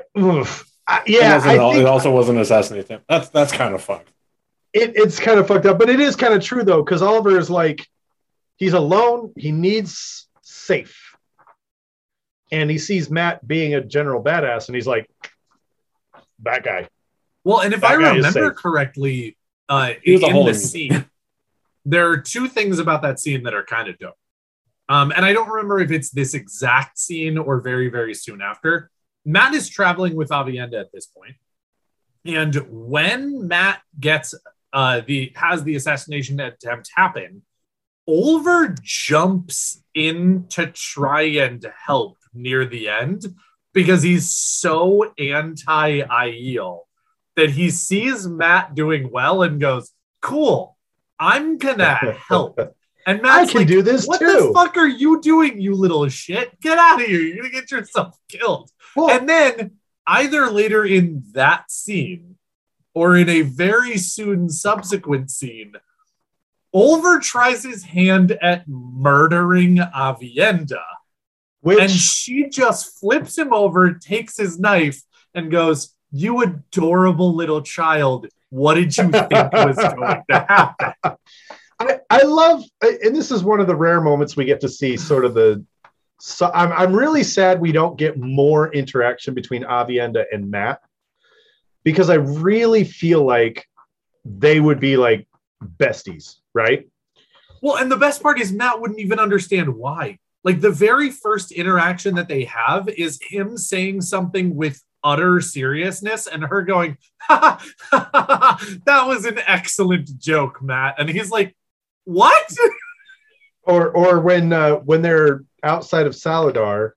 [SPEAKER 1] It
[SPEAKER 2] Also was an assassination attempt. That's kind of fucked.
[SPEAKER 1] it's kind of fucked up, but it is kind of true though, because Oliver is like, he's alone, he needs safe. And he sees Matt being a general badass, and he's like, that guy.
[SPEAKER 3] Well, and if
[SPEAKER 1] That
[SPEAKER 3] I
[SPEAKER 1] guy is
[SPEAKER 3] remember
[SPEAKER 1] safe.
[SPEAKER 3] correctly,
[SPEAKER 2] He was a
[SPEAKER 3] in
[SPEAKER 2] hole
[SPEAKER 3] the
[SPEAKER 2] in me.
[SPEAKER 3] scene, there are two things about that scene that are kind of dope. And I don't remember if it's this exact scene or very, very soon after. Matt is traveling with Avienda at this point. And when Matt gets has the assassination attempt happen, Oliver jumps in to try and help near the end because he's so anti-Aiel that he sees Matt doing well and goes, "Cool, I'm gonna help." And Matt's
[SPEAKER 1] I can
[SPEAKER 3] like,
[SPEAKER 1] do this
[SPEAKER 3] "What
[SPEAKER 1] too."
[SPEAKER 3] the fuck are you doing, you little shit? Get out of here. You're gonna get yourself killed."
[SPEAKER 1] Well,
[SPEAKER 3] And then either later in that scene or in a very soon subsequent scene, Oliver tries his hand at murdering Avienda.
[SPEAKER 1] which
[SPEAKER 3] And she just flips him over, takes his knife, and goes, "You adorable little child. What did you think was going to happen?"
[SPEAKER 1] I love, and this is one of the rare moments we get to see sort of the. So I'm really sad we don't get more interaction between Avienda and Matt, because I really feel like they would be like besties, right?
[SPEAKER 3] Well, and the best part is Matt wouldn't even understand why. Like the very first interaction that they have is him saying something with utter seriousness and her going, "Ha, ha, ha, ha, that was an excellent joke, Matt." And he's like, "What?"
[SPEAKER 1] Or when they're outside of Saladar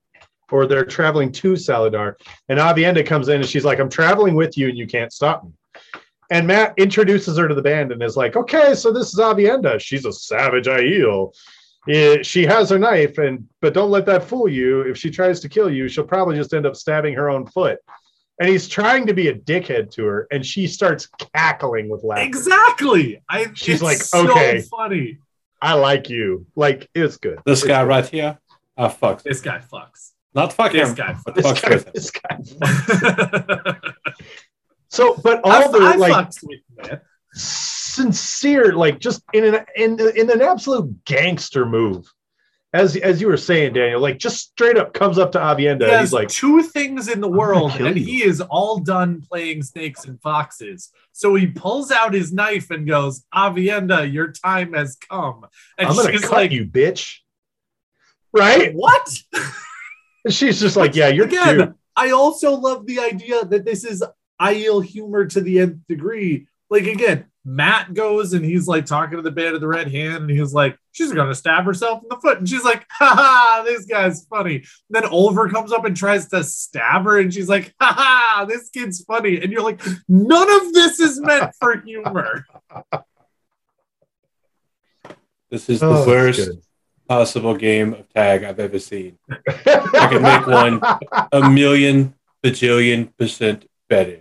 [SPEAKER 1] or they're traveling to Saladar. And Avienda comes in and she's like, I'm traveling with you and you can't stop me. And Matt introduces her to the band and is like, okay, so this is Avienda. She's a savage Aiel. She has her knife, but don't let that fool you. If she tries to kill you, she'll probably just end up stabbing her own foot. And he's trying to be a dickhead to her, and she starts cackling with laughter.
[SPEAKER 3] Exactly.
[SPEAKER 1] She's like,
[SPEAKER 3] so
[SPEAKER 1] okay,
[SPEAKER 3] funny.
[SPEAKER 1] I like you. Like, it's good.
[SPEAKER 2] This guy right here, fucks.
[SPEAKER 3] This guy fucks.
[SPEAKER 2] Not fuck
[SPEAKER 3] This
[SPEAKER 2] him,
[SPEAKER 3] guy
[SPEAKER 2] but fucks with him.
[SPEAKER 1] This guy fucks. So, but all the
[SPEAKER 3] I
[SPEAKER 1] like
[SPEAKER 3] fucks with man.
[SPEAKER 1] sincere, like just in an absolute gangster move, as you were saying, Daniel, like just straight up comes up to Avienda
[SPEAKER 3] He
[SPEAKER 1] and
[SPEAKER 3] has
[SPEAKER 1] he's like,
[SPEAKER 3] two things in the world,
[SPEAKER 1] kill
[SPEAKER 3] and
[SPEAKER 1] you.
[SPEAKER 3] he is all done playing snakes and foxes. So he pulls out his knife and goes, Avienda, your time has come. And
[SPEAKER 1] I'm gonna
[SPEAKER 3] she's
[SPEAKER 1] cut
[SPEAKER 3] like,
[SPEAKER 1] you, bitch. Right?
[SPEAKER 3] what?
[SPEAKER 1] And she's just like, yeah, you're
[SPEAKER 3] Again,
[SPEAKER 1] cute.
[SPEAKER 3] I also love the idea that this is Aiel humor to the nth degree. Like, again, Matt goes and he's like talking to the band of the Red Hand, and he's like, she's gonna stab herself in the foot, and she's like, ha, this guy's funny. And then Oliver comes up and tries to stab her, and she's like, ha, this kid's funny. And you're like, none of this is meant for humor.
[SPEAKER 2] This is the worst possible game of tag I've ever seen. I could make one 1,000,000 bajillion% better.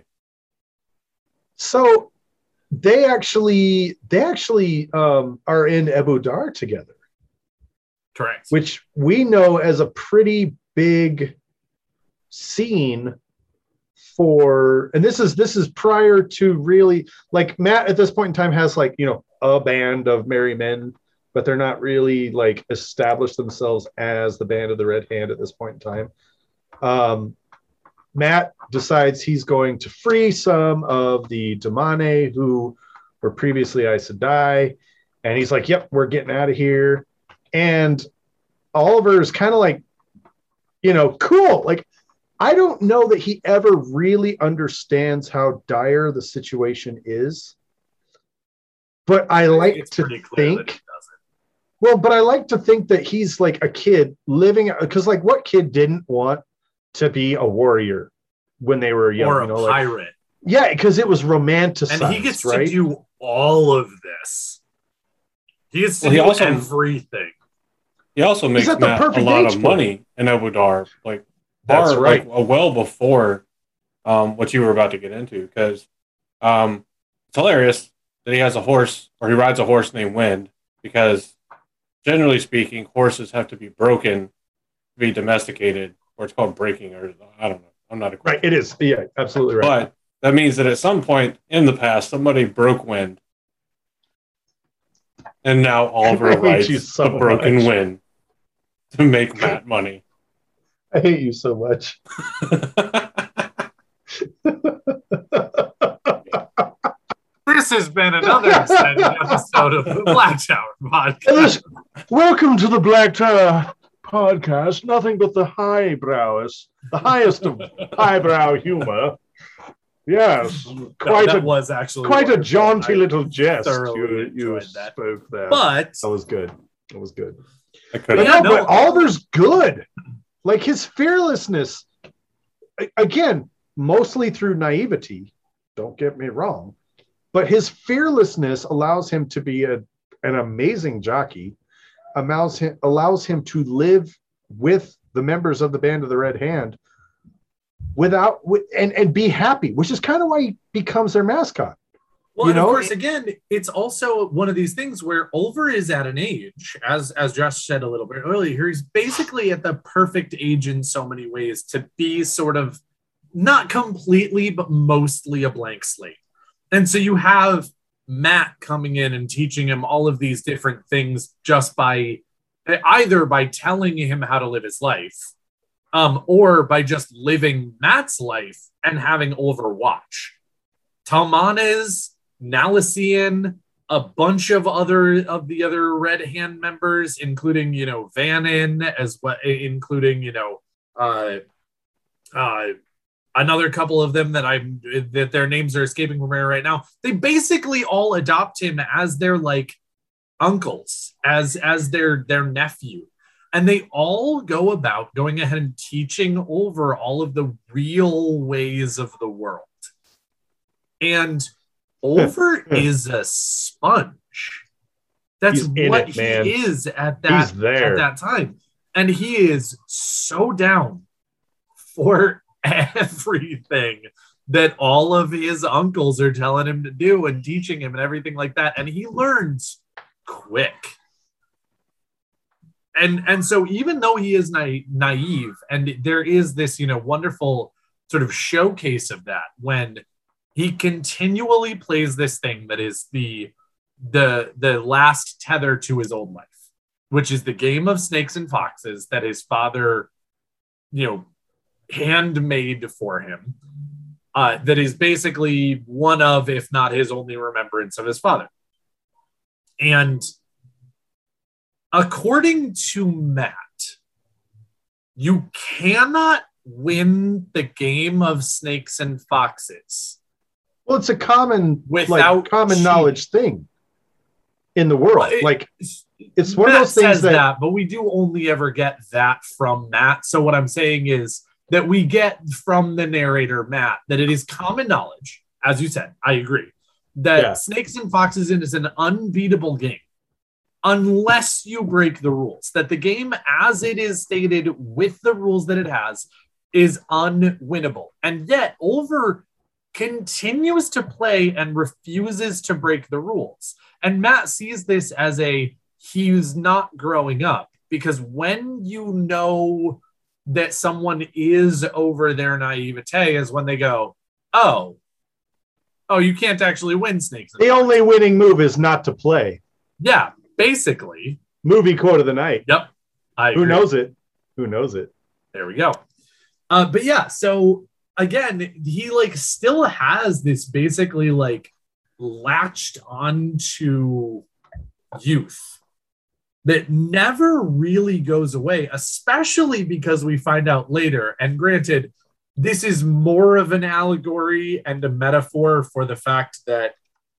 [SPEAKER 1] So they actually are in Ebu Dar together,
[SPEAKER 3] Correct.
[SPEAKER 1] which we know as a pretty big scene for, and this is prior to really, like, Matt at this point in time has, like, you know, a band of merry men, but they're not really like established themselves as the band of the Red Hand at this point in time. Matt decides he's going to free some of the Damane who were previously Aes Sedai, and he's like, yep, we're getting out of here. And Oliver is kind of like, you know, cool. Like, I don't know that he ever really understands how dire the situation is, but I like
[SPEAKER 3] It's
[SPEAKER 1] to
[SPEAKER 3] pretty clear that he
[SPEAKER 1] think,
[SPEAKER 3] doesn't.
[SPEAKER 1] well, but I like to think that he's like a kid living, because like what kid didn't want to be a warrior when they were young,
[SPEAKER 3] Or
[SPEAKER 1] you
[SPEAKER 3] a
[SPEAKER 1] know, like,
[SPEAKER 3] pirate.
[SPEAKER 1] yeah, because it was romanticized,
[SPEAKER 3] And he gets
[SPEAKER 1] right?
[SPEAKER 3] to do all of this. He gets to
[SPEAKER 2] Well, he
[SPEAKER 3] do
[SPEAKER 2] also-
[SPEAKER 3] everything.
[SPEAKER 2] He also makes
[SPEAKER 1] at the
[SPEAKER 2] Matt a
[SPEAKER 1] perfect
[SPEAKER 2] lot
[SPEAKER 1] age
[SPEAKER 2] of
[SPEAKER 1] for
[SPEAKER 2] money in Ebu Dar, like
[SPEAKER 1] That's
[SPEAKER 2] far,
[SPEAKER 1] right.
[SPEAKER 2] like well before what you were about to get into. Because it's hilarious that he has a horse, or he rides a horse named Wind, because generally speaking, horses have to be broken to be domesticated, or it's called breaking, or I don't know. I'm not a
[SPEAKER 1] Right, it is. Yeah, absolutely right.
[SPEAKER 2] But that means that at some point in the past, somebody broke Wind. And now Oliver
[SPEAKER 1] I hate
[SPEAKER 2] rides
[SPEAKER 1] you so
[SPEAKER 2] the broken
[SPEAKER 1] much.
[SPEAKER 2] Wind to make Matt money.
[SPEAKER 1] I hate you so much.
[SPEAKER 3] This has been another exciting episode of the Black Tower Podcast.
[SPEAKER 1] Welcome to the Black Tower Podcast. Nothing but the highest of highbrow humor. Yes, quite
[SPEAKER 3] that
[SPEAKER 1] a
[SPEAKER 3] was actually
[SPEAKER 1] quite a
[SPEAKER 3] wonderful.
[SPEAKER 1] jaunty
[SPEAKER 3] I
[SPEAKER 1] little jest
[SPEAKER 3] thoroughly
[SPEAKER 1] you
[SPEAKER 3] enjoyed that.
[SPEAKER 1] spoke there.
[SPEAKER 3] But
[SPEAKER 1] that was good. That was good.
[SPEAKER 2] I could
[SPEAKER 1] But,
[SPEAKER 2] have.
[SPEAKER 1] no, but Oliver's good. Like his fearlessness, again, mostly through naivety. Don't get me wrong, but his fearlessness allows him to be an amazing jockey. Allows him to live with the members of the Band of the Red Hand and be happy, which is kind of why he becomes their mascot.
[SPEAKER 3] Well,
[SPEAKER 1] You
[SPEAKER 3] and
[SPEAKER 1] know,
[SPEAKER 3] of course, again, it's also one of these things where Oliver is at an age, as Josh said a little bit earlier, he's basically at the perfect age in so many ways to be sort of not completely, but mostly a blank slate. And so you have Matt coming in and teaching him all of these different things just by either by telling him how to live his life, or by just living Matt's life and having Oliver watch. Talmanes, Nalisian, a bunch of the other Red Hand members, including, you know, Vannin, as well, including, you know, another couple of them that their names are escaping from me right now. They basically all adopt him as their like uncles, as their nephew. And they all go about going ahead and teaching over all of the real ways of the world. And Oliver is a sponge. That's what he is at that time. And he is so down for everything that all of his uncles are telling him to do and teaching him and everything like that. And he learns quick. And so even though he is naive, and there is this, wonderful sort of showcase of that when he continually plays this thing that is the last tether to his old life, which is the game of snakes and foxes that his father, handmade for him. That is basically one of, if not his only remembrance of his father. And according to Matt, you cannot win the game of snakes and foxes.
[SPEAKER 1] Well, it's a common
[SPEAKER 3] cheating.
[SPEAKER 1] knowledge thing in the world. It's one
[SPEAKER 3] Matt
[SPEAKER 1] of those things
[SPEAKER 3] says that, but we do only ever get that from Matt. So what I'm saying is that we get from the narrator, Matt, that it is common knowledge, as you said, I agree, that snakes and foxes is an unbeatable game. Unless you break the rules, that the game as it is stated with the rules that it has is unwinnable. And yet Oliver continues to play and refuses to break the rules. And Matt sees this as he's not growing up, because when you know that someone is over their naivete is when they go, oh, you can't actually win snakes.
[SPEAKER 1] The only winning move is not to play.
[SPEAKER 3] Yeah. Basically,
[SPEAKER 1] movie quote of the night.
[SPEAKER 3] Yep.
[SPEAKER 1] Who knows it?
[SPEAKER 3] There we go. But yeah, so again, he still has this basically latched onto youth that never really goes away, especially because we find out later, and granted, this is more of an allegory and a metaphor for the fact that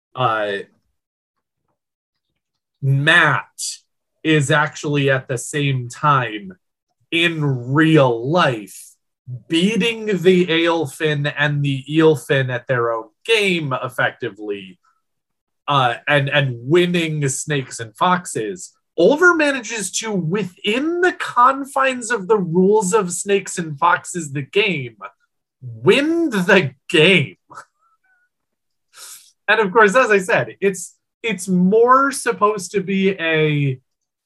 [SPEAKER 3] Matt is actually at the same time in real life beating the Aelfin and the Eelfin at their own game effectively, and winning snakes and foxes. Oliver manages to, within the confines of the rules of snakes and foxes, the game, win the game. And of course, as I said, it's more supposed to be a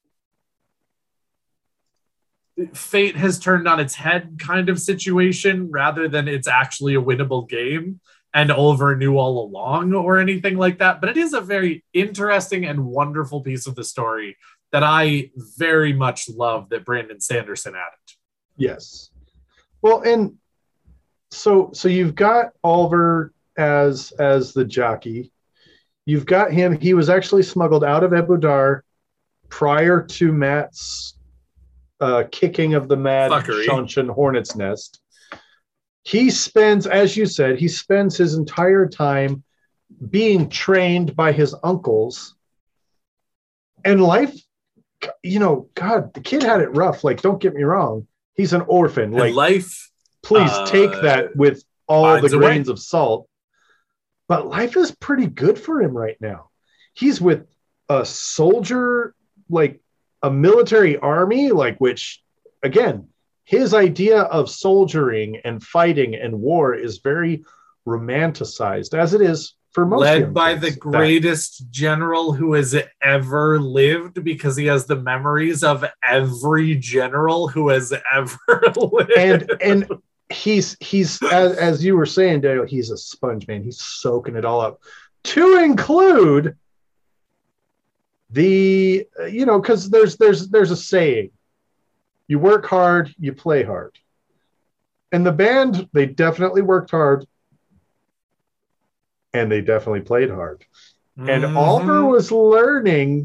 [SPEAKER 3] fate has turned on its head kind of situation rather than it's actually a winnable game and Oliver knew all along or anything like that. But it is a very interesting and wonderful piece of the story that I very much love that Brandon Sanderson added.
[SPEAKER 1] Yes. Well, and so you've got Oliver as the jockey. You've got him. He was actually smuggled out of Ebudar prior to Matt's kicking of the mad Shanshan Hornet's Nest. He spends, as you said, his entire time being trained by his uncles. And life, God, the kid had it rough. Don't get me wrong. He's an orphan.
[SPEAKER 3] Life.
[SPEAKER 1] Please take that with all the grains of salt. But life is pretty good for him right now. He's with a soldier, a military army, which, again, his idea of soldiering and fighting and war is very romanticized, as it is for most.
[SPEAKER 3] Led by the greatest general who has ever lived, because he has the memories of every general who has ever lived.
[SPEAKER 1] And he's as you were saying, Daniel, he's a sponge, man. He's soaking it all up, to include the because there's a saying, you work hard, you play hard. And the band, they definitely worked hard and they definitely played hard. And Oliver was learning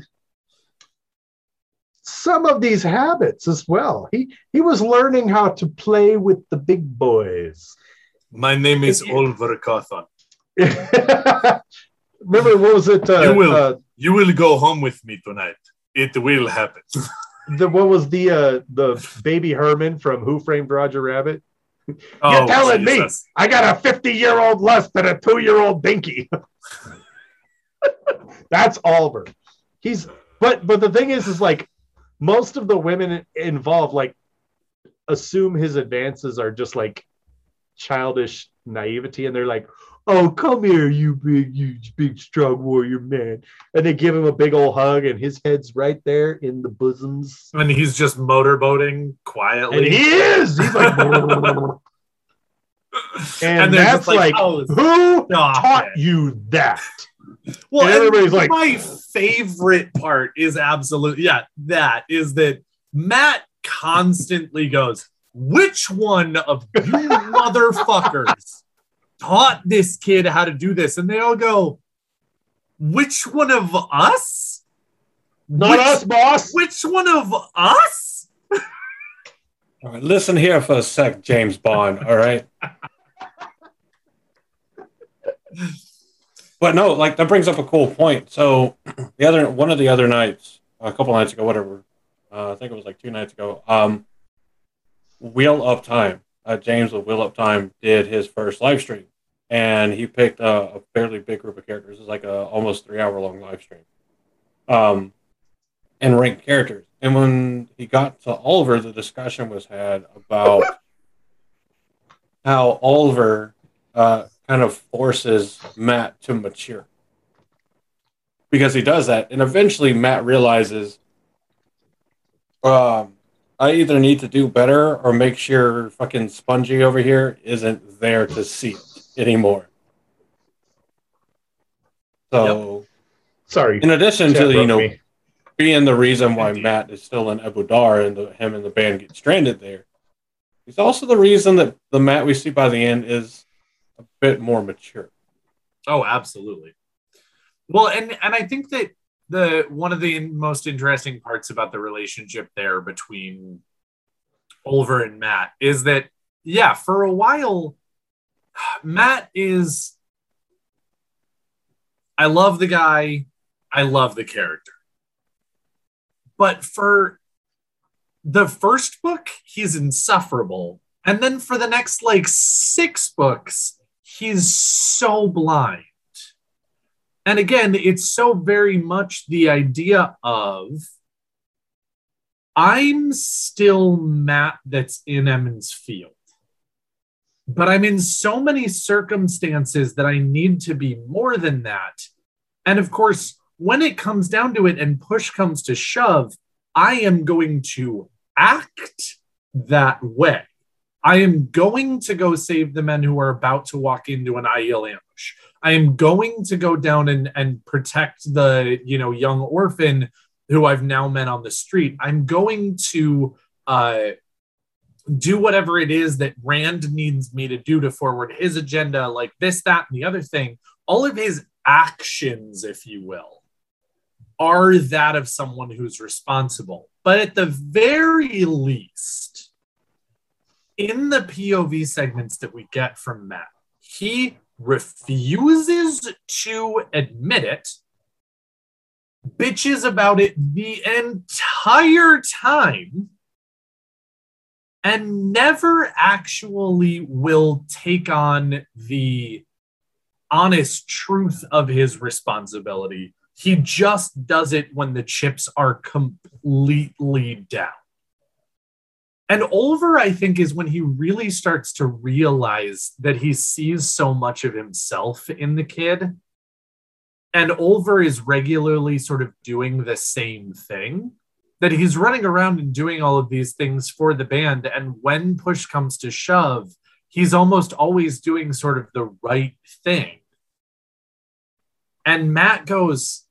[SPEAKER 1] some of these habits as well. He was learning how to play with the big boys.
[SPEAKER 3] My name is Oliver Cawthon.
[SPEAKER 1] Remember, what was it?
[SPEAKER 3] You will go home with me tonight. It will happen.
[SPEAKER 1] what was the baby Herman from Who Framed Roger Rabbit?
[SPEAKER 3] Oh,
[SPEAKER 1] You're telling
[SPEAKER 3] Jesus.
[SPEAKER 1] me I got a 50-year-old lust and a 2-year-old dinky. That's Oliver. But the thing is like most of the women involved like assume his advances are just like childish naivety, and they're like, "Oh, come here, you big strong warrior man," and they give him a big old hug, and his head's right there in the bosoms,
[SPEAKER 3] And he's just motorboating quietly.
[SPEAKER 1] and he is. He's like, and
[SPEAKER 3] they're
[SPEAKER 1] that's
[SPEAKER 3] just like,
[SPEAKER 1] like,
[SPEAKER 3] "Oh,
[SPEAKER 1] who
[SPEAKER 3] stop
[SPEAKER 1] taught
[SPEAKER 3] it."
[SPEAKER 1] you that?
[SPEAKER 3] Well,
[SPEAKER 1] And everybody's like,
[SPEAKER 3] my favorite part is that Matt constantly goes, "Which one of you motherfuckers taught this kid how to do this?" And they all go, "Which one of us?
[SPEAKER 1] not us, boss.
[SPEAKER 3] Which one of us?"
[SPEAKER 2] All right, listen here for a sec, James Bond. All right. But no, like that brings up a cool point. So one of the other nights, a couple nights ago, whatever, I think it was like 2 nights ago. Wheel Up Time. James with Wheel Up Time did his first live stream, and he picked a fairly big group of characters. It's like a almost 3 hour long live stream, and ranked characters. And when he got to Oliver, the discussion was had about how Oliver kind of forces Matt to mature, because he does that, and eventually Matt realizes, I either need to do better or make sure fucking Spongy over here isn't there to see it anymore. So,
[SPEAKER 1] Yep. Sorry.
[SPEAKER 2] in addition to
[SPEAKER 1] me.
[SPEAKER 2] being the reason why Matt is still in Abu Dar and him and the band get stranded there, he's also the reason that the Matt we see by the end is a bit more mature.
[SPEAKER 3] Oh, absolutely. Well, and I think that one of the most interesting parts about the relationship there between Oliver and Matt is that, yeah, for a while, Matt is, I love the guy, I love the character. But for the first book, he's insufferable. And then for the next, 6 books, he's so blind. And again, it's so very much the idea of, I'm still Matt that's in Emmons Field, but I'm in so many circumstances that I need to be more than that. And of course, when it comes down to it and push comes to shove, I am going to act that way. I am going to go save the men who are about to walk into an Aiel ambush. I am going to go down and protect the young orphan who I've now met on the street. I'm going to do whatever it is that Rand needs me to do to forward his agenda, like this, that, and the other thing. All of his actions, if you will, are that of someone who's responsible. But at the very least, in the POV segments that we get from Matt, he refuses to admit it, bitches about it the entire time, and never actually will take on the honest truth of his responsibility. He just does it when the chips are completely down. And Oliver, I think, is when he really starts to realize that he sees so much of himself in the kid. And Oliver is regularly sort of doing the same thing, that he's running around and doing all of these things for the band. And when push comes to shove, he's almost always doing sort of the right thing. And Matt goes,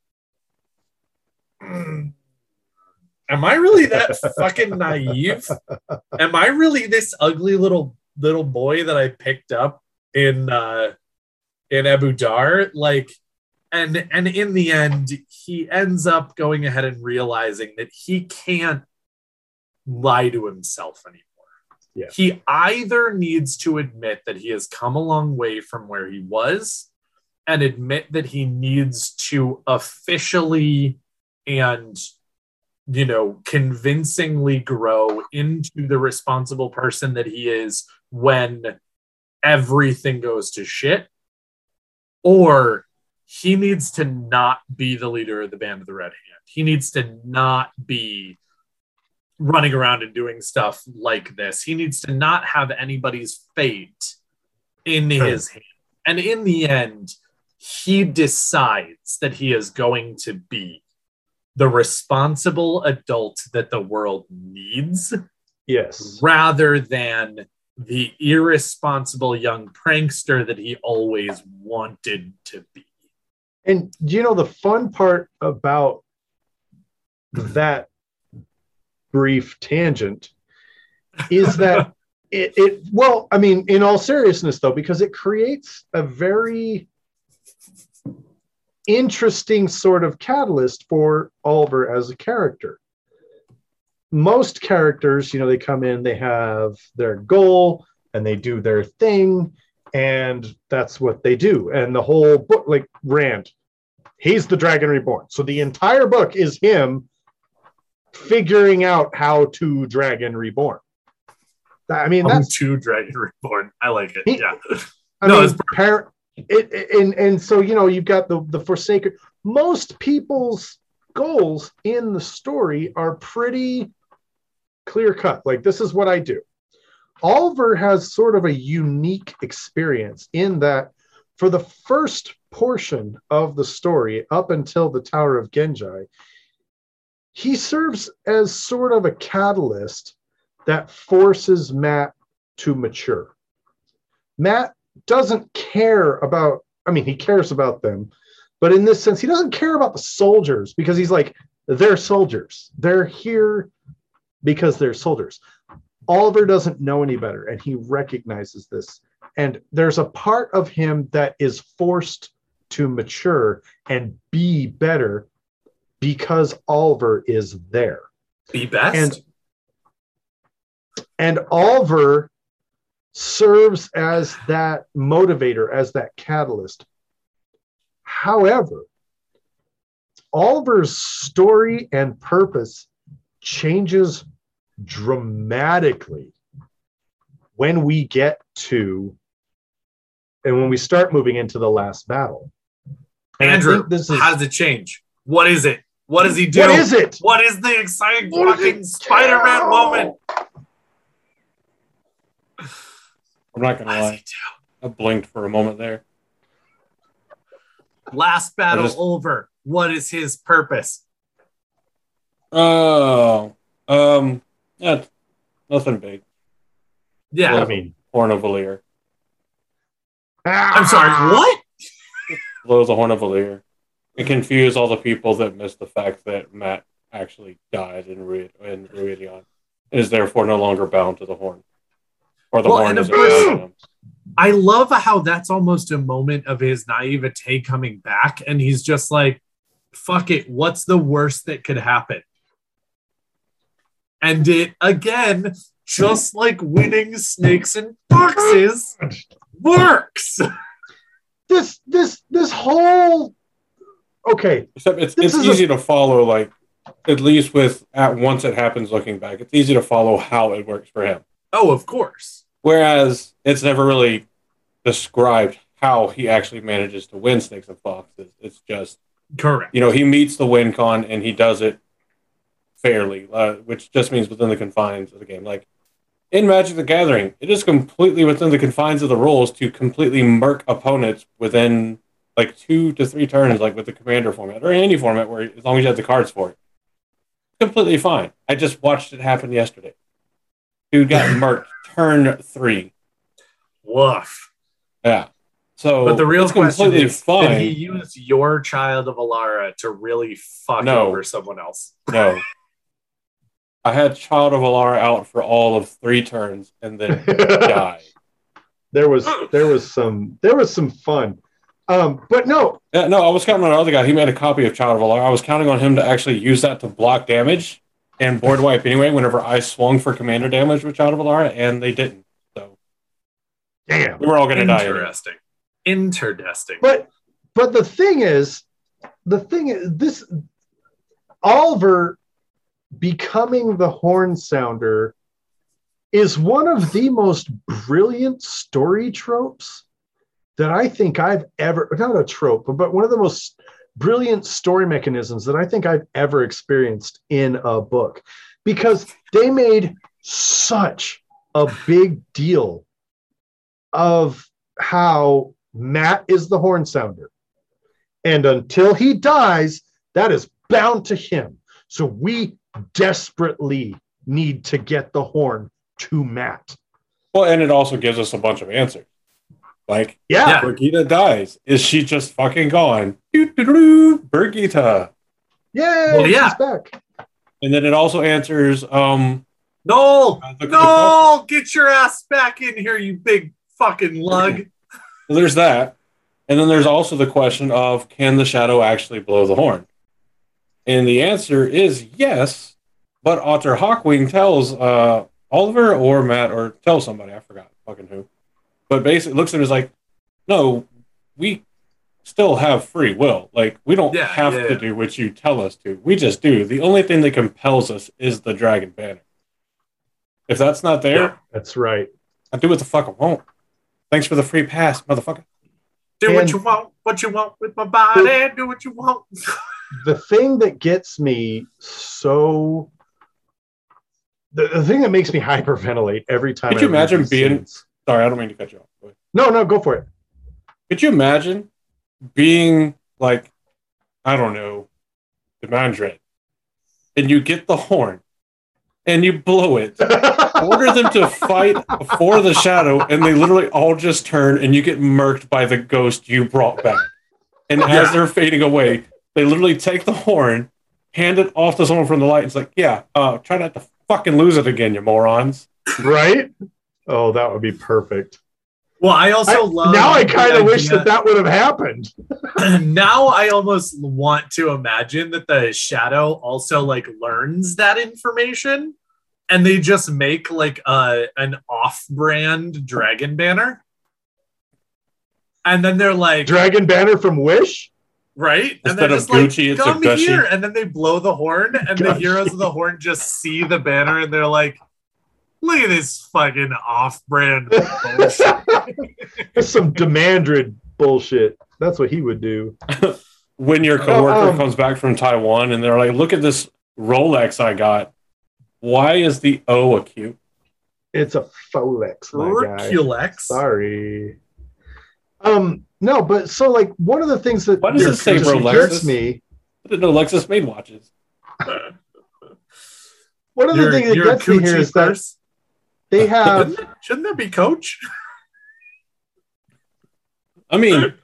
[SPEAKER 3] am I really that fucking naive? Am I really this ugly little boy that I picked up in Abu Dar? And in the end, he ends up going ahead and realizing that he can't lie to himself anymore.
[SPEAKER 1] Yeah.
[SPEAKER 3] He either needs to admit that he has come a long way from where he was, and admit that he needs to officially and convincingly grow into the responsible person that he is when everything goes to shit, or he needs to not be the leader of the Band of the Red Hand. He needs to not be running around and doing stuff like this. He needs to not have anybody's fate in his hand. And in the end, he decides that he is going to be the responsible adult that the world needs.
[SPEAKER 1] Yes.
[SPEAKER 3] Rather than the irresponsible young prankster that he always wanted to be.
[SPEAKER 1] And the fun part about that brief tangent is that in all seriousness though, because it creates a very interesting sort of catalyst for Oliver as a character. Most characters, they come in, they have their goal and they do their thing, and that's what they do. And the whole book, like Rand, he's the Dragon Reborn. So the entire book is him figuring out how to Dragon Reborn. I mean, that's
[SPEAKER 3] to Dragon Reborn. I like it. Yeah.
[SPEAKER 1] So you've got the Forsaken. Most people's goals in the story are pretty clear cut. Like, this is what I do. Oliver has sort of a unique experience in that for the first portion of the story, up until the Tower of Genji, he serves as sort of a catalyst that forces Matt to mature. Matt doesn't care about, he cares about them, but in this sense, he doesn't care about the soldiers because he's like, they're soldiers. They're here because they're soldiers. Oliver doesn't know any better, and he recognizes this. And there's a part of him that is forced to mature and be better because Oliver is there.
[SPEAKER 3] Be best.
[SPEAKER 1] And Oliver serves as that motivator, as that catalyst. However, Oliver's story and purpose changes dramatically when we get to and when we start moving into the last battle. And
[SPEAKER 3] Andrew, how does it change? What is it? What does he do?
[SPEAKER 1] What is it?
[SPEAKER 3] What is the exciting fucking Spider-Man moment?
[SPEAKER 2] I'm not going to lie. I blinked for a moment there.
[SPEAKER 3] Last battle over. What is his purpose?
[SPEAKER 2] Oh. Yeah, nothing big.
[SPEAKER 3] Yeah.
[SPEAKER 2] Horn of Valir.
[SPEAKER 3] I'm sorry, what?
[SPEAKER 2] Blows the Horn of Valir. And confuse all the people that missed the fact that Matt actually died in Ruidion and is therefore no longer bound to the horn. Or the horn is bound to him.
[SPEAKER 3] I love how that's almost a moment of his naivete coming back, and he's just like, fuck it, what's the worst that could happen? And it, again, just like winning snakes and foxes, works.
[SPEAKER 1] This whole... Okay.
[SPEAKER 2] Except it's easy to follow, like, at least once it happens looking back, it's easy to follow how it works for him.
[SPEAKER 3] Oh, of course.
[SPEAKER 2] Whereas it's never really described how he actually manages to win Snakes and Foxes. It's just...
[SPEAKER 3] Correct.
[SPEAKER 2] He meets the WinCon and he does it fairly, which just means within the confines of the game. Like, in Magic the Gathering, it is completely within the confines of the rules to completely murk opponents within, like, 2 to 3 turns, like with the Commander format, or any format where, as long as you have the cards for it. Completely fine. I just watched it happen yesterday. Dude got murked turn 3.
[SPEAKER 3] Woof.
[SPEAKER 2] Yeah. So,
[SPEAKER 3] but the real question is,
[SPEAKER 2] fine.
[SPEAKER 3] Did he use your Child of Alara to really fuck over someone else?
[SPEAKER 2] No. I had Child of Alara out for all of 3 turns and then died.
[SPEAKER 1] There was some fun. But no.
[SPEAKER 2] Yeah, no, I was counting on another guy. He made a copy of Child of Alara. I was counting on him to actually use that to block damage and board wipe anyway whenever I swung for commander damage with Child of Alara, and they didn't. So,
[SPEAKER 1] damn.
[SPEAKER 2] We were all going to die.
[SPEAKER 3] Interesting.
[SPEAKER 1] But the thing is, this Oliver becoming the horn sounder is one of the most brilliant story tropes that I think I've ever, not a trope, but one of the most brilliant story mechanisms that I think I've ever experienced in a book, because they made such a big deal of how Matt is the horn sounder. And until he dies, that is bound to him. So we desperately need to get the horn to Matt.
[SPEAKER 2] Well, and it also gives us a bunch of answers. Like,
[SPEAKER 1] Yeah.
[SPEAKER 2] Birgitta dies. Is she just fucking gone? Doo-doo-doo, Birgitta.
[SPEAKER 1] Yay,
[SPEAKER 3] Well, yeah.
[SPEAKER 1] she's back.
[SPEAKER 2] And then it also answers
[SPEAKER 3] Noel,
[SPEAKER 2] the
[SPEAKER 3] Noel, get your ass back in here, you big fucking lug.
[SPEAKER 2] well, there's that. And then there's also the question of, can the shadow actually blow the horn? And the answer is yes, but Otter Hawkwing tells Oliver or Matt or tells somebody, I forgot fucking who. But basically looks at him as like, no, we still have free will. Like, we don't have to do what you tell us to. We just do. The only thing that compels us is the dragon banner. If that's not there,
[SPEAKER 1] that's right.
[SPEAKER 2] I do what the fuck I want. Thanks for the free pass, motherfucker.
[SPEAKER 3] Do what you want with my body. Do what you want.
[SPEAKER 1] The thing that gets me so... The thing that makes me hyperventilate every time.
[SPEAKER 2] Could you imagine being... Sorry, I don't mean to cut you off. Go ahead.
[SPEAKER 1] No, go for it.
[SPEAKER 2] Could you imagine being like, I don't know, Demandred, and you get the horn, and you blow it, order them to fight for the shadow, and they literally all just turn, and you get murked by the ghost you brought back. And as they're fading away, they literally take the horn, hand it off to someone from the light, and it's like, try not to fucking lose it again, you morons.
[SPEAKER 1] Right? Oh, that would be perfect.
[SPEAKER 3] Well, I also love...
[SPEAKER 1] Now I kind of wish that would have happened.
[SPEAKER 3] Now I almost want to imagine that the shadow also like learns that information, and they just make like an off-brand dragon banner. And then they're like...
[SPEAKER 1] Dragon banner from Wish?
[SPEAKER 3] Right?
[SPEAKER 2] Instead
[SPEAKER 3] and
[SPEAKER 2] of Gucci, it's a
[SPEAKER 3] come
[SPEAKER 2] Gushie.
[SPEAKER 3] here. And then they blow the horn, and the heroes of the horn just see the banner, and they're like, look at this fucking off-brand bullshit.
[SPEAKER 1] That's some Demandred bullshit. That's what he would do.
[SPEAKER 2] When your coworker comes back from Taiwan and they're like, look at this Rolex I got. Why is the O acute?
[SPEAKER 1] It's a Folex, my guy.
[SPEAKER 3] Herculex.
[SPEAKER 1] Sorry. No, but so like one of the things that
[SPEAKER 2] Why does it say Rolex?
[SPEAKER 1] Gets me.
[SPEAKER 2] I didn't know Lexus made watches.
[SPEAKER 1] One of the things that gets me here is that they have...
[SPEAKER 3] Shouldn't that be Coach?
[SPEAKER 2] I mean...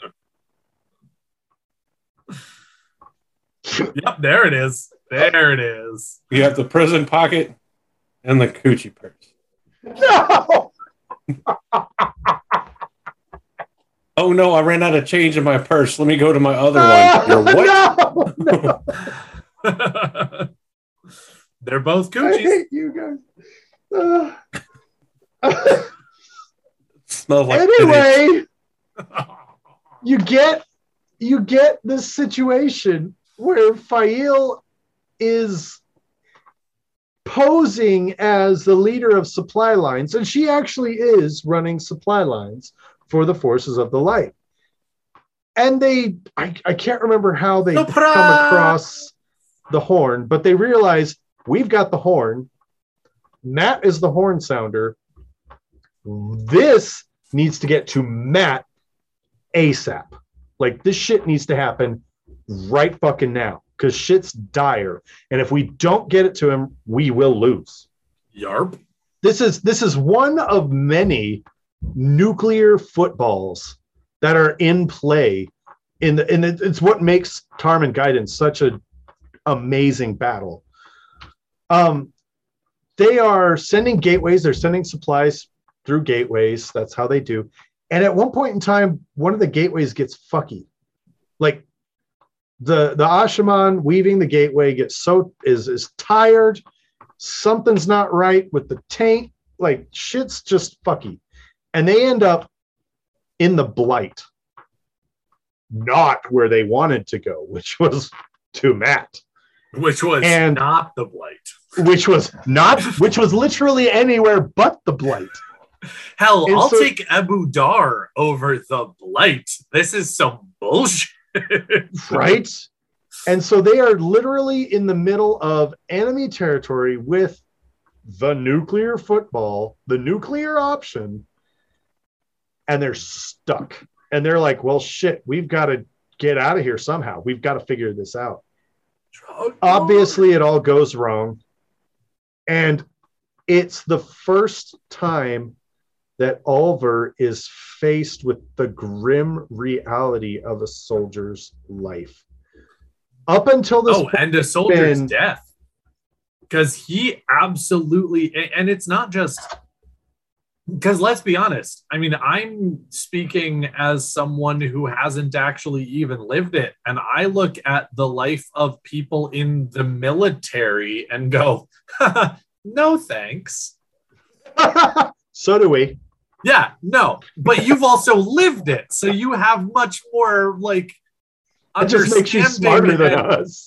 [SPEAKER 3] Yep, there it is. There it is.
[SPEAKER 2] You have the prison pocket and the coochie purse.
[SPEAKER 1] No!
[SPEAKER 2] Oh no, I ran out of change in my purse. Let me go to my other one. You're what?
[SPEAKER 1] No!
[SPEAKER 3] They're both
[SPEAKER 1] I
[SPEAKER 3] coochies.
[SPEAKER 1] hate you guys.
[SPEAKER 2] Smells like
[SPEAKER 1] Anyway, you get this situation where Fail is posing as the leader of supply lines, and she actually is running supply lines for the forces of the light. And I can't remember how they come across the horn, but they realize we've got the horn. Matt is the horn sounder. This needs to get to Matt ASAP. Like, this shit needs to happen right fucking now, because shit's dire. And if we don't get it to him, we will lose.
[SPEAKER 3] Yarp.
[SPEAKER 1] This is one of many nuclear footballs that are in play. It's what makes Tarman Gaiden such an amazing battle. They are sending gateways. They're sending supplies through gateways. That's how they do. And at one point in time, one of the gateways gets fucky. Like the Ashaman weaving the gateway is tired. Something's not right with the tank. Like, shit's just fucky. And they end up in the Blight. Not where they wanted to go, which was to Matt.
[SPEAKER 3] Which was not the Blight.
[SPEAKER 1] which was literally anywhere but the Blight.
[SPEAKER 3] Hell,
[SPEAKER 1] And
[SPEAKER 3] I'll
[SPEAKER 1] so-
[SPEAKER 3] take Abu Dar over the Blight. This is some bullshit.
[SPEAKER 1] Right? And so they are literally in the middle of enemy territory with the nuclear football, the nuclear option, and they're stuck. And they're like, well, shit, we've got to get out of here somehow. We've got to figure this out. Obviously, it all goes wrong. And it's the first time that Oliver is faced with the grim reality of a soldier's life. Up until this point,
[SPEAKER 3] and a soldier's
[SPEAKER 1] been-
[SPEAKER 3] death. Because he absolutely, and it's not just, because let's be honest, I mean, I'm speaking as someone who hasn't actually even lived it. And I look at the life of people in the military and go, no thanks.
[SPEAKER 1] so do we.
[SPEAKER 3] Yeah, no, but you've also lived it. So you have much more like
[SPEAKER 1] It just makes you smarter than us.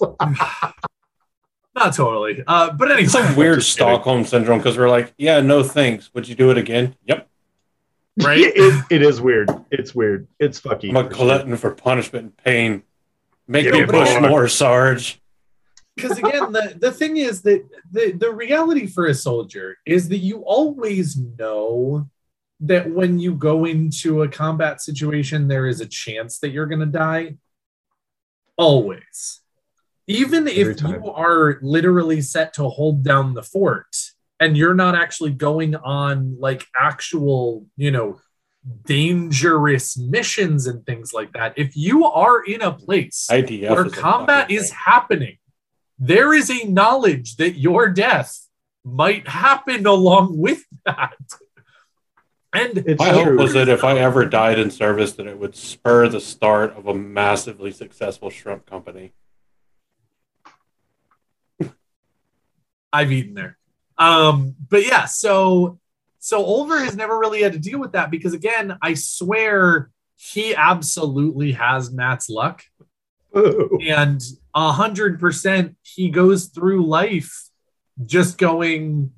[SPEAKER 3] Not totally. But anyway.
[SPEAKER 2] It's some weird
[SPEAKER 3] Just kidding.
[SPEAKER 2] Stockholm syndrome because we're like, yeah, no thanks. Would you do it again? Yep.
[SPEAKER 3] Right?
[SPEAKER 1] It is weird. It's weird. It's fucking.
[SPEAKER 2] I'm a glutton for punishment and pain. Make
[SPEAKER 1] Give
[SPEAKER 2] me
[SPEAKER 1] me
[SPEAKER 2] push
[SPEAKER 1] more.
[SPEAKER 2] more, Sarge.
[SPEAKER 3] Because again, the thing is that the reality for a soldier is that you always know that when you go into a combat situation, there is a chance that you're going to die. Always. Even
[SPEAKER 1] Every
[SPEAKER 3] if
[SPEAKER 1] time.
[SPEAKER 3] you are literally set to hold down the fort and you're not actually going on like actual, dangerous missions and things like that, if you are in a place
[SPEAKER 2] IDF
[SPEAKER 3] where
[SPEAKER 2] is a
[SPEAKER 3] combat
[SPEAKER 2] fucking
[SPEAKER 3] is
[SPEAKER 2] thing.
[SPEAKER 3] happening, there is a knowledge that your death might happen along with that. And
[SPEAKER 1] It's
[SPEAKER 2] My hope
[SPEAKER 1] true.
[SPEAKER 2] was that if I ever died in service, that it would spur the start of a massively successful shrimp company.
[SPEAKER 3] I've eaten there. But yeah, so Oliver has never really had to deal with that because again, I swear he absolutely has Matt's luck.
[SPEAKER 1] Ooh.
[SPEAKER 3] And 100% he goes through life just going,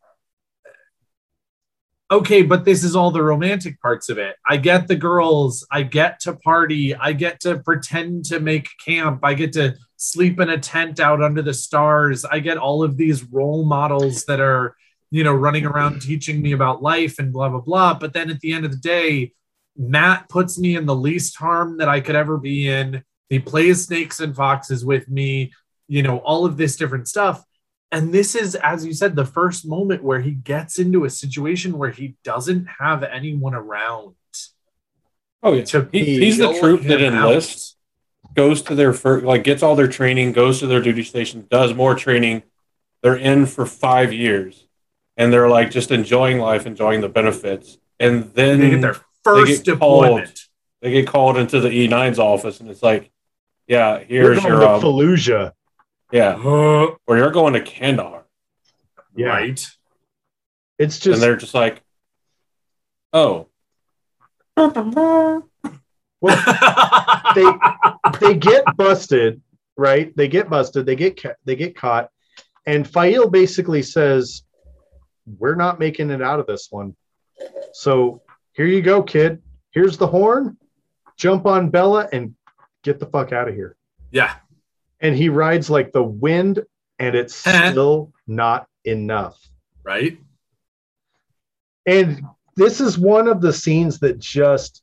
[SPEAKER 3] okay, but this is all the romantic parts of it. I get the girls, I get to party, I get to pretend to make camp, I get to sleep in a tent out under the stars, I get all of these role models that are, running around teaching me about life and blah, blah, blah. But then at the end of the day, Matt puts me in the least harm that I could ever be in. He plays snakes and foxes with me, all of this different stuff. And this is, as you said, the first moment where he gets into a situation where he doesn't have anyone around.
[SPEAKER 2] Oh yeah,
[SPEAKER 3] To
[SPEAKER 2] he's the
[SPEAKER 3] bail
[SPEAKER 2] troop that
[SPEAKER 3] him
[SPEAKER 2] enlists, goes to their first, gets all their training, goes to their duty station, does more training. They're in for 5 years, and they're like just enjoying life, enjoying the benefits, and then
[SPEAKER 3] They get their first
[SPEAKER 2] get
[SPEAKER 3] deployment.
[SPEAKER 2] they get called into the E9's office, and it's like, yeah,
[SPEAKER 1] We're
[SPEAKER 2] here's
[SPEAKER 1] going
[SPEAKER 2] your
[SPEAKER 1] to Fallujah.
[SPEAKER 2] yeah, or you're going to Kandahar,
[SPEAKER 1] Yeah.
[SPEAKER 3] Right.
[SPEAKER 1] It's
[SPEAKER 2] and
[SPEAKER 1] just
[SPEAKER 2] they're just like, oh,
[SPEAKER 1] they get busted, right? They get busted. They get caught, and Fail basically says, "We're not making it out of this one. So here you go, kid. Here's the horn. Jump on Bella and get the fuck out of here."
[SPEAKER 3] Yeah.
[SPEAKER 1] And he rides like the wind, and it's still not enough.
[SPEAKER 3] Right.
[SPEAKER 1] And this is one of the scenes that just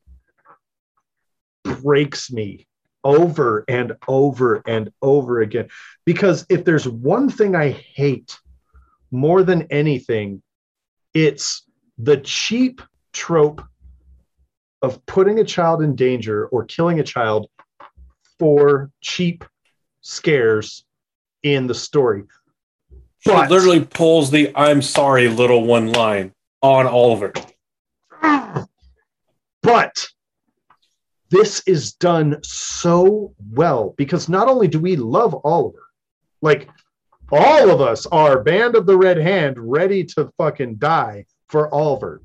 [SPEAKER 1] breaks me over and over and over again. Because if there's one thing I hate more than anything, it's the cheap trope of putting a child in danger or killing a child for cheap scares in the story.
[SPEAKER 2] she
[SPEAKER 1] But-
[SPEAKER 2] literally pulls the "I'm sorry, little one" line on Oliver.
[SPEAKER 1] But this is done so well because not only do we love Oliver, like all of us are Band of the Red Hand ready to fucking die for Oliver.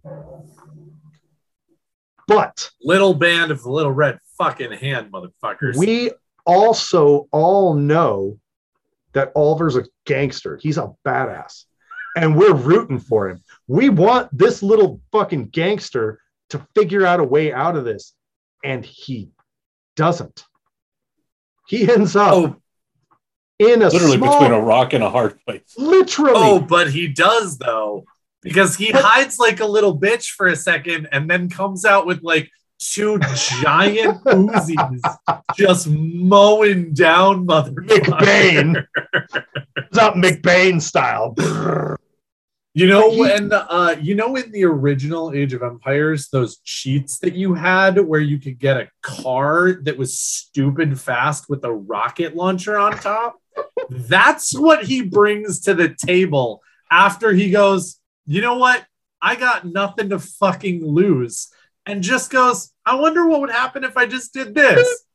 [SPEAKER 1] But
[SPEAKER 3] Little band of the little red fucking hand, motherfuckers.
[SPEAKER 1] we also all know that Oliver's a gangster. He's a badass. And we're rooting for him. We want this little fucking gangster to figure out a way out of this. And he doesn't. He ends up in a
[SPEAKER 2] literally
[SPEAKER 1] small,
[SPEAKER 2] between a rock and a hard place.
[SPEAKER 1] Literally.
[SPEAKER 3] Oh, but he does though, because he hides like a little bitch for a second and then comes out with like 2 giant Uzis just mowing down
[SPEAKER 1] McBain. It's not McBain style.
[SPEAKER 3] You know, when in the original Age of Empires, those cheats that you had where you could get a car that was stupid fast with a rocket launcher on top? That's what he brings to the table after he goes, you know what? I got nothing to fucking lose. And just goes, I wonder what would happen if I just did this.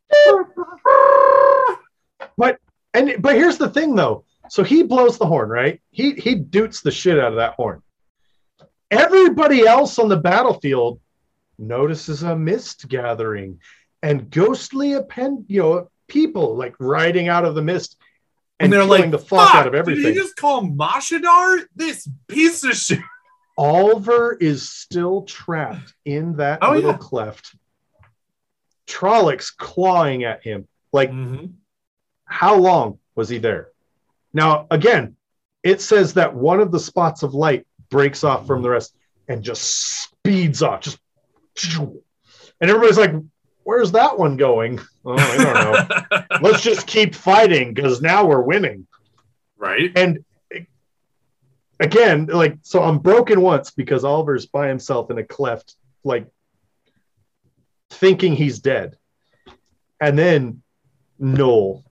[SPEAKER 1] But here's the thing though. So he blows the horn, right? He doots the shit out of that horn. Everybody else on the battlefield notices a mist gathering and ghostly people like riding out of the mist and
[SPEAKER 3] they're
[SPEAKER 1] killing
[SPEAKER 3] like,
[SPEAKER 1] the fuck out of everything.
[SPEAKER 3] Did he just call him Mashadar? This piece of shit.
[SPEAKER 1] Oliver is still trapped in that little cleft. Trollocs clawing at him. Like, how long was he there? Now, again, it says that one of the spots of light breaks off from the rest and just speeds off. And everybody's like, where's that one going? Oh, I don't know. Let's just keep fighting because now we're winning.
[SPEAKER 3] Right.
[SPEAKER 1] And again, like, so I'm broken once because Oliver's by himself in a cleft, like, thinking he's dead. And then Noel,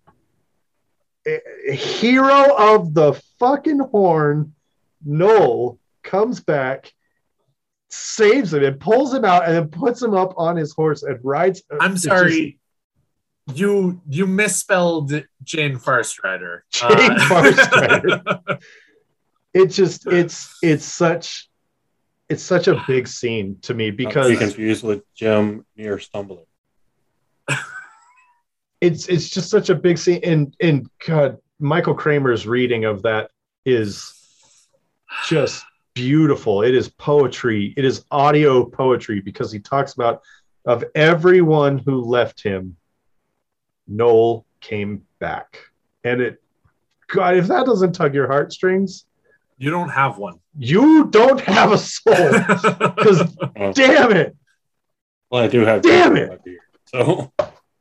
[SPEAKER 1] hero of the fucking horn, Noel comes back, saves him and pulls him out and then puts him up on his horse and rides.
[SPEAKER 3] I'm sorry. You misspelled Jane Farstrider.
[SPEAKER 1] Jane Farstrider. It's such a big scene to me because
[SPEAKER 2] Not to be confused with Jim near Stumbler.
[SPEAKER 1] It's just such a big scene, and God, Michael Kramer's reading of that is just beautiful. It is poetry. It is audio poetry because he talks about of everyone who left him, Noel came back, and God, if that doesn't tug your heartstrings,
[SPEAKER 3] you don't have one.
[SPEAKER 1] You don't have a soul. Because damn it.
[SPEAKER 2] Well, I do have.
[SPEAKER 1] Damn it.
[SPEAKER 2] So.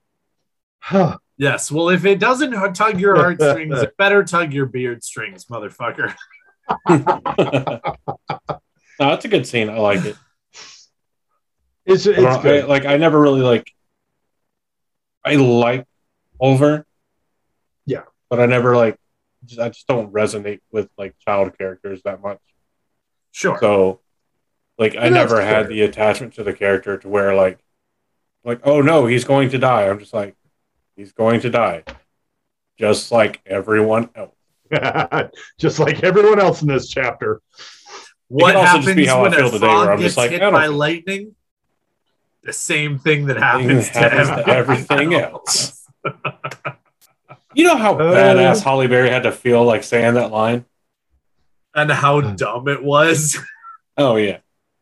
[SPEAKER 3] Yes. Well, if it doesn't tug your heartstrings, it better tug your beard strings, motherfucker.
[SPEAKER 2] No, it's a good scene. I like it.
[SPEAKER 1] It's good.
[SPEAKER 2] I never really I like Oliver.
[SPEAKER 1] Yeah.
[SPEAKER 2] But I never I just don't resonate with child characters that much.
[SPEAKER 3] Sure.
[SPEAKER 2] So I never had the attachment to the character to where oh no, he's going to die. I'm just he's going to die. Just like everyone else.
[SPEAKER 1] Just like everyone else in this chapter.
[SPEAKER 3] What happens when a
[SPEAKER 2] today,
[SPEAKER 3] frog gets hit by lightning? The same thing that happens to everything else.
[SPEAKER 2] You know how badass Halle Berry had to feel saying that line?
[SPEAKER 3] And how dumb it was?
[SPEAKER 2] Oh, yeah.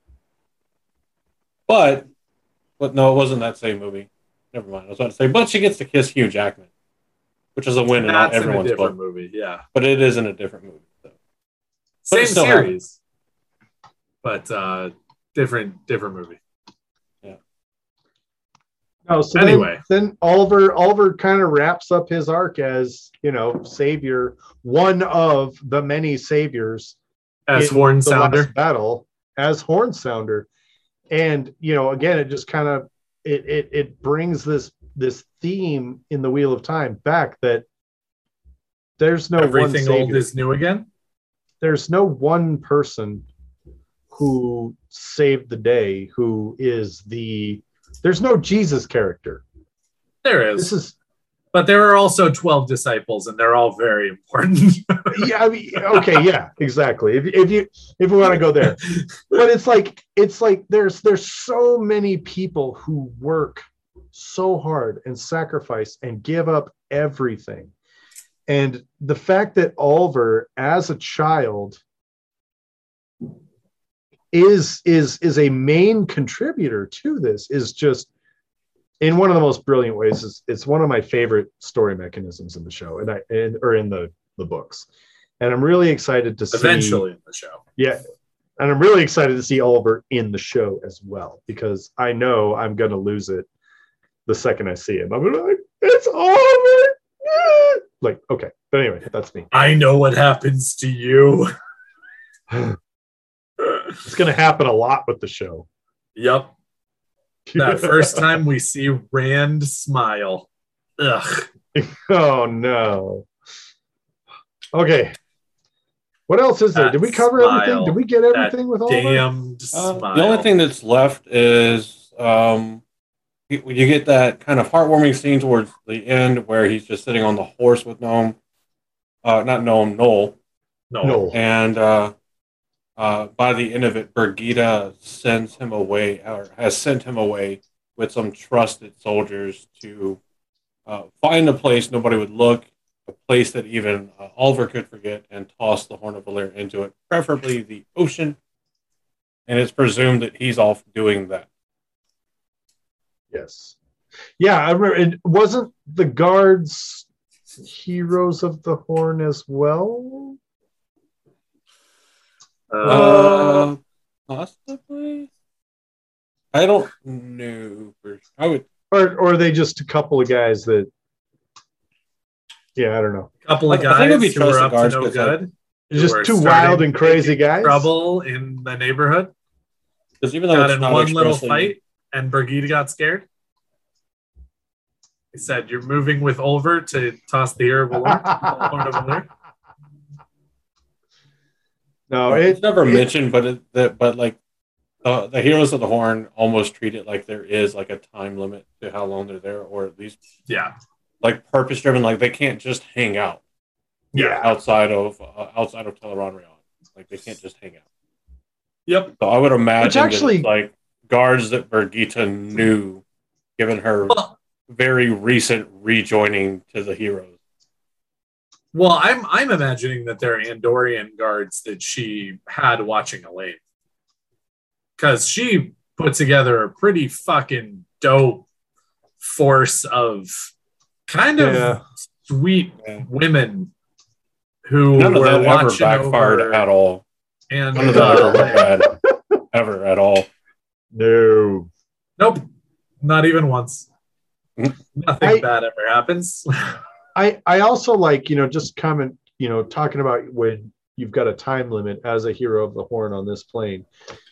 [SPEAKER 2] But no, it wasn't that same movie. Never mind. I was about to say, but she gets to kiss Hugh Jackman, which is a win in not everyone's book.
[SPEAKER 3] Different movie, yeah.
[SPEAKER 2] But it is in a different movie. So.
[SPEAKER 3] Same series, but different movie.
[SPEAKER 2] Yeah.
[SPEAKER 1] Oh, so anyway, then Oliver kind of wraps up his arc as savior, one of the many saviors
[SPEAKER 3] as Hornsounder
[SPEAKER 1] battle as Hornsounder, and again, it just kind of it brings this theme in the Wheel of Time back that there's no
[SPEAKER 3] everything old is new again.
[SPEAKER 1] There's no one person who saved the day who is there's no Jesus character.
[SPEAKER 3] There is. But there are also 12 disciples, and they're all very important.
[SPEAKER 1] Yeah, I mean, okay, yeah, exactly. If we want to go there, but it's like there's so many people who work so hard and sacrifice and give up everything, And the fact that Oliver, as a child, is a main contributor to this is just in one of the most brilliant ways. It's one of my favorite story mechanisms in the show, or in the books. And I'm really excited to see
[SPEAKER 3] eventually in the show.
[SPEAKER 1] Yeah. And I'm really excited to see Oliver in the show as well, because I know I'm going to lose it the second I see him. I'm going to be like, it's Oliver. Like, okay. But anyway, that's me.
[SPEAKER 3] I know what happens to you.
[SPEAKER 1] It's going to happen a lot with the show.
[SPEAKER 3] Yep. That first time we see Rand smile. Ugh.
[SPEAKER 1] Oh, no. Okay. What else is there? Did we cover everything? Did we get everything with Oliver?
[SPEAKER 3] Damned smile.
[SPEAKER 2] The only thing that's left is you get that kind of heartwarming scene towards the end where he's just sitting on the horse with Noel.
[SPEAKER 1] No.
[SPEAKER 2] And by the end of it, Birgitta sends him away, or has sent him away with some trusted soldiers to find a place nobody would look, a place that even Oliver could forget, and toss the Horn of Valyr into it, preferably the ocean. And it's presumed that he's off doing that.
[SPEAKER 1] Yes. Yeah, I remember. It wasn't the guards heroes of the Horn as well?
[SPEAKER 2] Possibly. I don't know. I would.
[SPEAKER 1] Or are they just a couple of guys that? Yeah, I don't know.
[SPEAKER 3] A couple of guys who were up to no good.
[SPEAKER 1] Just two wild and crazy guys.
[SPEAKER 3] Trouble in the neighborhood.
[SPEAKER 2] Because even though
[SPEAKER 3] got
[SPEAKER 2] it's
[SPEAKER 3] in
[SPEAKER 2] not
[SPEAKER 3] one little
[SPEAKER 2] expressly-
[SPEAKER 3] fight, and Birgitta got scared. He said, "You're moving with Oliver to toss the Horn of Valyr."
[SPEAKER 1] No,
[SPEAKER 2] it's never mentioned, but like the heroes of the Horn almost treat it like there is like a time limit to how long they're there, or at least like purpose driven. Like they can't just hang out.
[SPEAKER 1] Yeah,
[SPEAKER 2] outside of Tel'aran'rhiod, like they can't just hang out.
[SPEAKER 3] Yep.
[SPEAKER 2] So I would imagine
[SPEAKER 1] actually,
[SPEAKER 2] that it's like guards that Birgitta knew, given her very recent rejoining to the heroes.
[SPEAKER 3] Well, I'm imagining that they're Andorian guards that she had watching Elaine, because she put together a pretty fucking dope force of kind of sweet women who
[SPEAKER 2] none of
[SPEAKER 3] were
[SPEAKER 2] that ever
[SPEAKER 3] watching
[SPEAKER 2] backfired
[SPEAKER 3] over
[SPEAKER 2] at all.
[SPEAKER 3] And
[SPEAKER 2] none of that ever went bad, ever at all.
[SPEAKER 1] No.
[SPEAKER 3] Nope. Not even once. Nothing bad ever happens.
[SPEAKER 1] I also like, just comment, talking about when you've got a time limit as a hero of the Horn on this plane.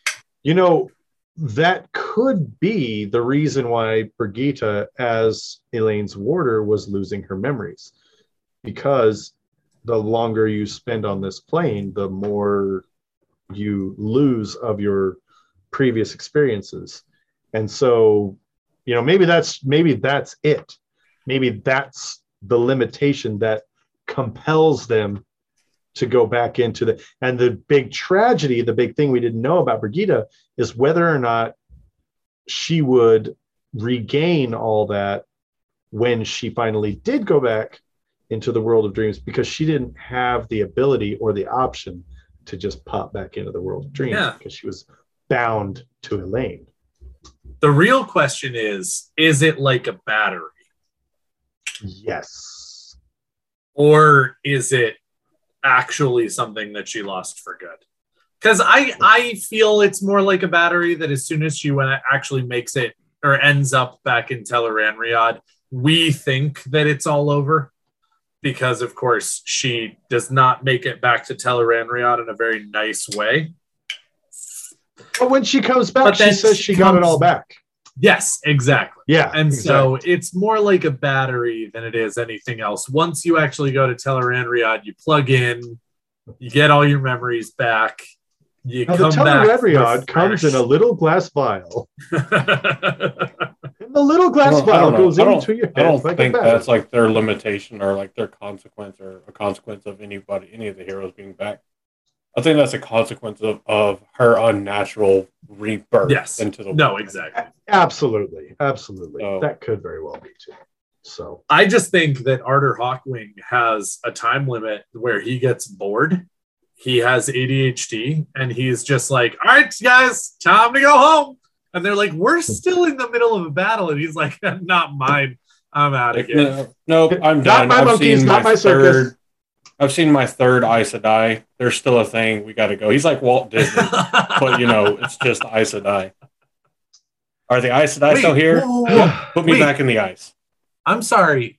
[SPEAKER 1] That could be the reason why Birgitta, as Elaine's warder, was losing her memories. Because the longer you spend on this plane, the more you lose of your previous experiences. And so, maybe that's it. Maybe that's the limitation that compels them to go back into and the big tragedy, the big thing we didn't know about Birgitta is whether or not she would regain all that when she finally did go back into the world of dreams, because she didn't have the ability or the option to just pop back into the world of dreams because she was bound to Elaine.
[SPEAKER 3] The real question is it like a battery?
[SPEAKER 1] Yes.
[SPEAKER 3] Or is it actually something that she lost for good? Because I feel it's more like a battery, that as soon as she actually makes it or ends up back in Tel'aran'rhiod, we think that it's all over. Because, of course, she does not make it back to Tel'aran'rhiod in a very nice way.
[SPEAKER 1] But when she comes back, she says she got it all back.
[SPEAKER 3] Yes, exactly.
[SPEAKER 1] Yeah.
[SPEAKER 3] And so it's more like a battery than it is anything else. Once you actually go to Tel'aran'rhiod, you plug in, you get all your memories back. You
[SPEAKER 1] now,
[SPEAKER 3] come
[SPEAKER 1] the Tel'aran'rhiod comes in a little glass vial. And the little glass vial goes into your head.
[SPEAKER 2] I don't think that's like their limitation or like their consequence or a consequence of any of the heroes being back. I think that's a consequence of her unnatural rebirth into the world.
[SPEAKER 3] No, exactly.
[SPEAKER 1] Absolutely.
[SPEAKER 2] So,
[SPEAKER 1] that could very well be too. So
[SPEAKER 3] I just think that Arthur Hawkwing has a time limit where he gets bored. He has ADHD, and he's just like, all right, guys, time to go home. And they're like, we're still in the middle of a battle. And he's like, not mine. I'm out of here.
[SPEAKER 2] Nope, I'm
[SPEAKER 1] Not
[SPEAKER 2] done.
[SPEAKER 1] my monkeys, not my circus.
[SPEAKER 2] I've seen my third Aes Sedai. There's still a thing. We got to go. He's like Walt Disney, but it's just Aes Sedai. Are the Aes Sedai still here?
[SPEAKER 3] Whoa.
[SPEAKER 2] Put me back in the ice.
[SPEAKER 3] I'm sorry.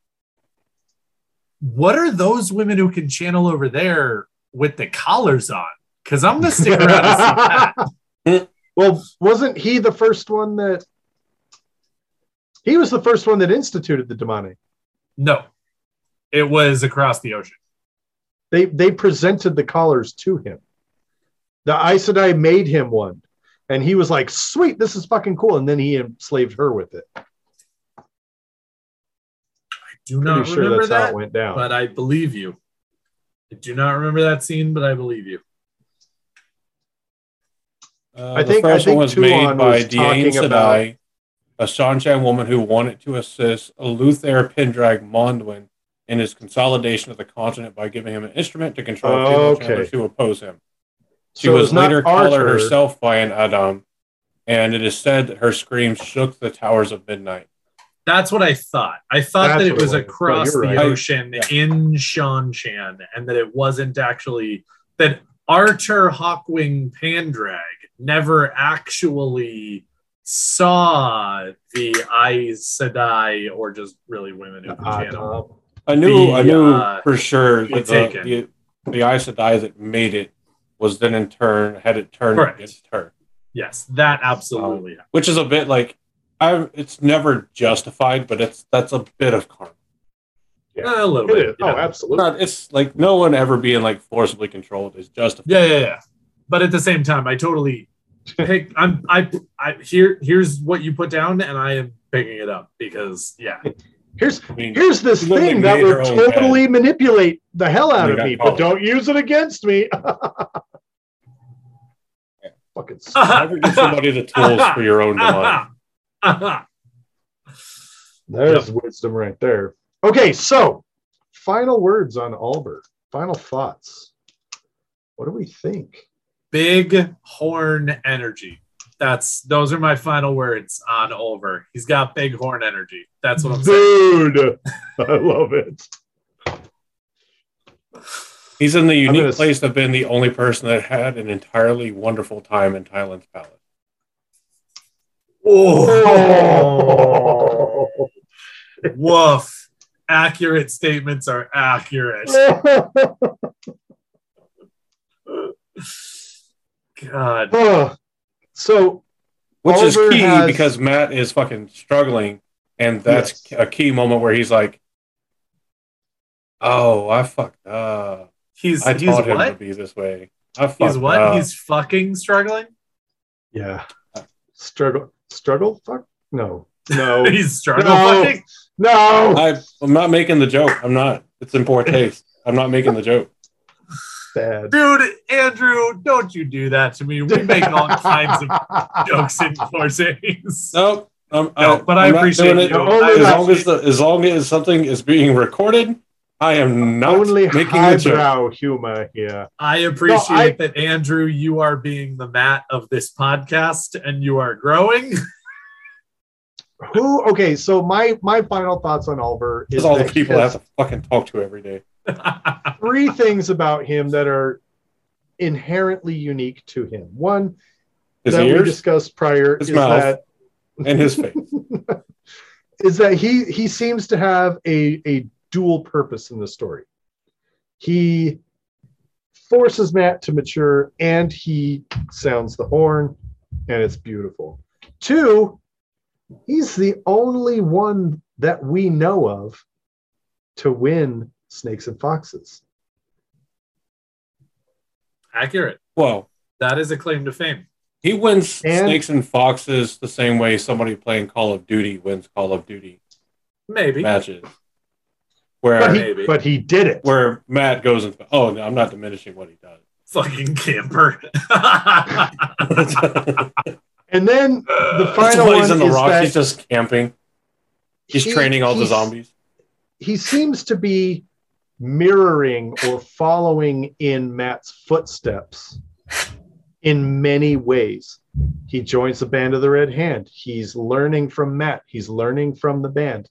[SPEAKER 3] What are those women who can channel over there with the collars on? Because I'm going to stick around to see that.
[SPEAKER 1] Well, wasn't he the first one that... He was the first one that instituted the Damane.
[SPEAKER 3] No. It was across the ocean.
[SPEAKER 1] They presented the collars to him. The Aes Sedai made him one. And he was like, sweet, this is fucking cool. And then he enslaved her with it.
[SPEAKER 3] I do not
[SPEAKER 1] Pretty sure
[SPEAKER 3] remember
[SPEAKER 1] that's how
[SPEAKER 3] that,
[SPEAKER 1] it went down.
[SPEAKER 3] but I believe you. I do not remember that scene, but I believe you.
[SPEAKER 2] The first one was made
[SPEAKER 1] Tuon
[SPEAKER 2] by
[SPEAKER 1] was
[SPEAKER 2] Diane
[SPEAKER 1] talking about-
[SPEAKER 2] Sedai, a Seanchan woman who wanted to assist Eleuthère Pendrag Mondwyn in his consolidation of the continent by giving him an instrument to control female channelers who oppose him. She
[SPEAKER 1] So
[SPEAKER 2] was
[SPEAKER 1] it's not
[SPEAKER 2] later collared
[SPEAKER 1] Arthur.
[SPEAKER 2] herself by an Adam, and it is said that her screams shook the towers of midnight.
[SPEAKER 3] That's what I thought. I thought
[SPEAKER 1] That's
[SPEAKER 3] that it
[SPEAKER 1] what
[SPEAKER 3] was
[SPEAKER 1] it was.
[SPEAKER 3] across
[SPEAKER 1] No,
[SPEAKER 3] the
[SPEAKER 1] you're right.
[SPEAKER 3] ocean
[SPEAKER 2] Yeah.
[SPEAKER 3] in Seanchan, and that it wasn't actually that Arthur Hawkwing Pendrag never actually saw the Aes Sedai or just really women who can channel.
[SPEAKER 2] I knew
[SPEAKER 3] The,
[SPEAKER 2] for sure
[SPEAKER 3] be
[SPEAKER 2] that
[SPEAKER 3] taken.
[SPEAKER 2] the Aes Sedai that made it was then in turn had it turned
[SPEAKER 3] Correct.
[SPEAKER 2] against her,
[SPEAKER 3] Yes, that absolutely.
[SPEAKER 2] which is a bit like it's never justified, but that's a bit of karma.
[SPEAKER 1] Yeah.
[SPEAKER 3] A little
[SPEAKER 1] It
[SPEAKER 3] bit.
[SPEAKER 1] is.
[SPEAKER 3] you
[SPEAKER 1] Oh,
[SPEAKER 3] know.
[SPEAKER 1] absolutely.
[SPEAKER 2] It's like no one ever being like forcibly controlled is justified.
[SPEAKER 3] Yeah. But at the same time, I totally pick. Here's what you put down, and I am picking it up because
[SPEAKER 1] Here's
[SPEAKER 2] I mean,
[SPEAKER 1] here's this
[SPEAKER 2] she literally
[SPEAKER 1] thing that
[SPEAKER 2] made her
[SPEAKER 1] will
[SPEAKER 2] own
[SPEAKER 1] totally manipulate the hell out
[SPEAKER 2] And
[SPEAKER 1] of
[SPEAKER 2] they
[SPEAKER 1] me,
[SPEAKER 2] got
[SPEAKER 1] but
[SPEAKER 2] caught.
[SPEAKER 1] don't use it against me. Fucking
[SPEAKER 2] Never give somebody the tools for your own demise.
[SPEAKER 1] there's wisdom right there. Okay, so final words on Albert. Final thoughts. What do we think?
[SPEAKER 3] Big horn energy. Those are my final words on Oliver. He's got big horn energy. That's what I'm saying.
[SPEAKER 1] Dude, I love it.
[SPEAKER 2] He's in the
[SPEAKER 1] I'm
[SPEAKER 2] unique
[SPEAKER 1] gonna-
[SPEAKER 2] place of being the only person that had an entirely wonderful time in Thailand's palace.
[SPEAKER 3] Oh, woof. Accurate statements are accurate. God.
[SPEAKER 1] So,
[SPEAKER 2] Which
[SPEAKER 1] Oliver
[SPEAKER 2] is key
[SPEAKER 1] has-
[SPEAKER 2] because Matt is fucking struggling, and that's
[SPEAKER 1] Yes.
[SPEAKER 2] a key moment where he's like, "Oh, I fucked up.
[SPEAKER 3] He's
[SPEAKER 2] I taught him to
[SPEAKER 3] what?
[SPEAKER 2] be this way. I fucked
[SPEAKER 3] He's what?
[SPEAKER 2] up."
[SPEAKER 3] He's fucking struggling?
[SPEAKER 1] yeah. Struggle? Fuck? No.
[SPEAKER 3] He's struggling
[SPEAKER 1] No.
[SPEAKER 3] fucking?
[SPEAKER 1] No.
[SPEAKER 2] I'm not making the joke. I'm not. It's in poor taste. I'm not making the joke.
[SPEAKER 1] Bad.
[SPEAKER 3] Dude, Andrew, don't you do that to me. We make all kinds of jokes in poor taste.
[SPEAKER 2] Nope.
[SPEAKER 3] No, but I
[SPEAKER 2] I'm not
[SPEAKER 3] appreciate
[SPEAKER 2] doing it.
[SPEAKER 3] you.
[SPEAKER 2] As long as something is being recorded, I am not
[SPEAKER 1] Only
[SPEAKER 2] making the joke.
[SPEAKER 1] highbrow humor here.
[SPEAKER 3] I appreciate that, Andrew, you are being the Matt of this podcast and you are growing.
[SPEAKER 1] Okay, so my final thoughts on Oliver is
[SPEAKER 2] Because all the
[SPEAKER 1] that
[SPEAKER 2] people
[SPEAKER 1] he
[SPEAKER 2] I
[SPEAKER 1] has
[SPEAKER 2] have to fucking talk to every day.
[SPEAKER 1] 3 things about him that are inherently unique to him. One
[SPEAKER 2] His
[SPEAKER 1] that we
[SPEAKER 2] ears
[SPEAKER 1] discussed prior
[SPEAKER 2] His
[SPEAKER 1] is
[SPEAKER 2] mouth.
[SPEAKER 1] that
[SPEAKER 2] and his face.
[SPEAKER 1] is that he seems to have a dual purpose in the story. He forces Matt to mature and he sounds the horn, and it's beautiful. 2, he's the only one that we know of to win Snakes and Foxes.
[SPEAKER 3] Accurate.
[SPEAKER 2] Well,
[SPEAKER 3] That is a claim to fame.
[SPEAKER 2] he wins
[SPEAKER 1] And-
[SPEAKER 2] Snakes and Foxes the same way somebody playing Call of Duty wins Call of Duty
[SPEAKER 3] Maybe.
[SPEAKER 2] matches.
[SPEAKER 3] Maybe.
[SPEAKER 1] But he did it.
[SPEAKER 2] Where Matt goes and no, I'm not diminishing what he does.
[SPEAKER 3] Fucking camper.
[SPEAKER 1] And then the
[SPEAKER 2] That's
[SPEAKER 1] final
[SPEAKER 2] why
[SPEAKER 1] one
[SPEAKER 2] he's in the
[SPEAKER 1] is
[SPEAKER 2] rocks.
[SPEAKER 1] that
[SPEAKER 2] He's just camping. He's training all the zombies.
[SPEAKER 1] He seems to be mirroring or following in Matt's footsteps in many ways. He joins the Band of the Red Hand. He's learning from Matt. He's learning from the band.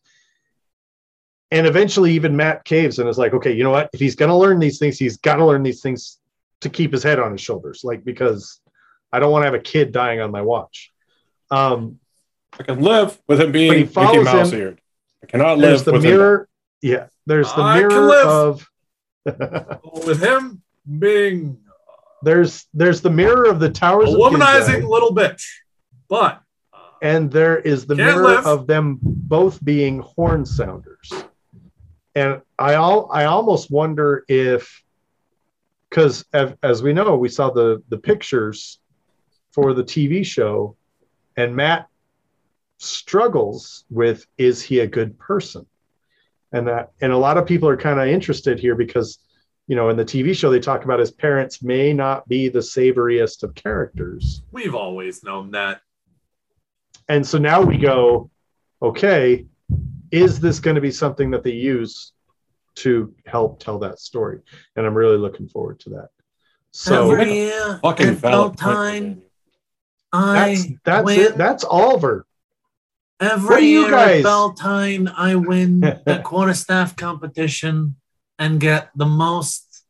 [SPEAKER 1] And eventually even Matt caves and is like, okay, you know what? If he's going to learn these things, he's got to learn these things to keep his head on his shoulders. Like, because I don't want to have a kid dying on my watch.
[SPEAKER 2] I can live with him being Mickey Mouse eared. I cannot live
[SPEAKER 1] with
[SPEAKER 2] him.
[SPEAKER 1] Yeah, there's the mirror of
[SPEAKER 3] with him being
[SPEAKER 1] there's the mirror of the Towers
[SPEAKER 3] a womanizing little bitch, but
[SPEAKER 1] and there is the mirror of them both being horn sounders. And I almost wonder if, because as we know, we saw the pictures for the TV show, and Matt struggles with, is he a good person? And a lot of people are kind of interested here because, you know, in the TV show, they talk about his parents may not be the savoriest of characters.
[SPEAKER 3] We've always known that.
[SPEAKER 1] And so now we go, okay, is this going to be something that they use to help tell that story? And I'm really looking forward to that. So
[SPEAKER 3] every year
[SPEAKER 2] fucking
[SPEAKER 3] Valentine,
[SPEAKER 1] that's it. That's Oliver.
[SPEAKER 3] Every year at Valentine, I win the quarterstaff competition and get the most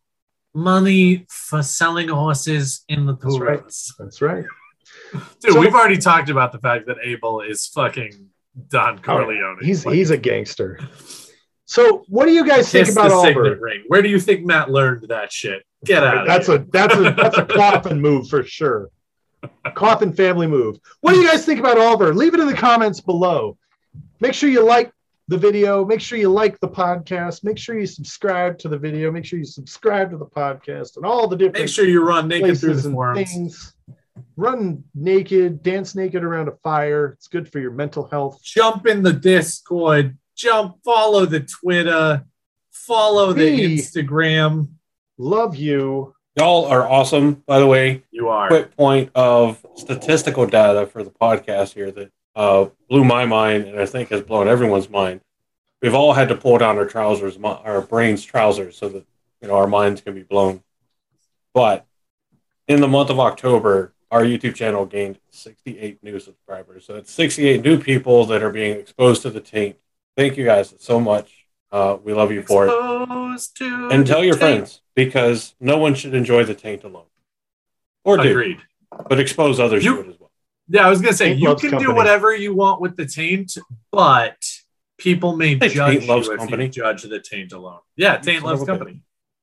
[SPEAKER 3] money for selling horses in the tours.
[SPEAKER 1] That's right.
[SPEAKER 3] Dude, we've already talked about the fact that Abel is fucking Don Corleone.
[SPEAKER 1] He's a gangster. So what do you guys think about Oliver?
[SPEAKER 3] Ring. Where do you think Matt learned that shit? Get out of
[SPEAKER 1] here. That's a Coffin move for sure. Coffin family move. What do you guys think about Oliver? Leave it in the comments below. Make sure you like the video. Make sure you like the podcast. Make sure you subscribe to the video. Make sure you subscribe to the podcast and all the different.
[SPEAKER 3] Make sure you run naked through the forums.
[SPEAKER 1] Things. Run naked, dance naked around a fire. It's good for your mental health.
[SPEAKER 3] Jump in the Discord. Follow the Twitter. Follow the Instagram.
[SPEAKER 1] Love you.
[SPEAKER 2] Y'all are awesome, by the way.
[SPEAKER 3] You are.
[SPEAKER 2] Quick point of statistical data for the podcast here that blew my mind and I think has blown everyone's mind. We've all had to pull down our brains' trousers so that, you know, our minds can be blown. But in the month of October, our YouTube channel gained 68 new subscribers. So it's 68 new people that are being exposed to the taint. Thank you guys so much. We love you for it. And tell your friends, because no one should enjoy the taint alone. Or
[SPEAKER 3] Agreed.
[SPEAKER 2] But expose others to it as well.
[SPEAKER 3] Yeah, I was going to say, you can do whatever you want with the taint, but people may judge you if you judge the taint alone. Yeah, taint loves company.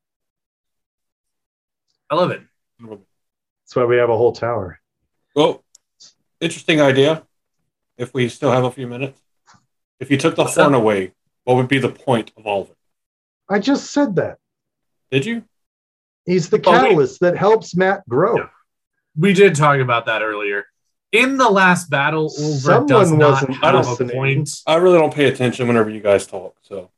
[SPEAKER 3] I love it.
[SPEAKER 1] That's why we have a whole tower.
[SPEAKER 2] Well, interesting idea. If we still have a few minutes. If you took the horn away, what would be the point of all of it?
[SPEAKER 1] I just said that.
[SPEAKER 2] Did you?
[SPEAKER 1] He's the catalyst that helps Matt grow. Yeah.
[SPEAKER 3] We did talk about that earlier. In the last battle, Ulver does not have a point.
[SPEAKER 2] I really don't pay attention whenever you guys talk. So,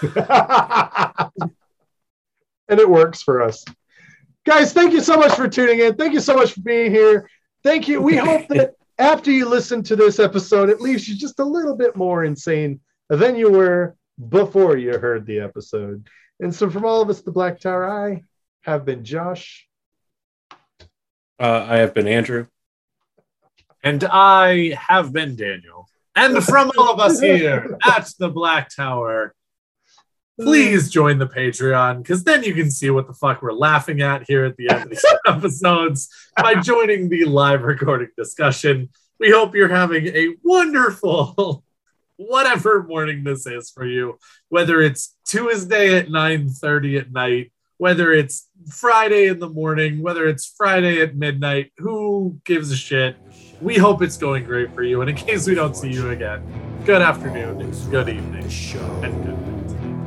[SPEAKER 1] and it works for us. Guys, thank you so much for tuning in. Thank you so much for being here. Thank you. We hope that after you listen to this episode, it leaves you just a little bit more insane than you were before you heard the episode. And so from all of us, the Black Tower, I have been Josh.
[SPEAKER 2] I have been Andrew.
[SPEAKER 3] And I have been Daniel. And from all of us here at the Black Tower, please join the Patreon, because then you can see what the fuck we're laughing at here at the end of these episodes by joining the live recording discussion. We hope you're having a wonderful whatever morning this is for you, whether it's Tuesday at 9:30 at night, whether it's Friday in the morning, whether it's Friday at midnight, who gives a shit? We hope it's going great for you. And in case we don't see you again, good afternoon, good evening, and good night.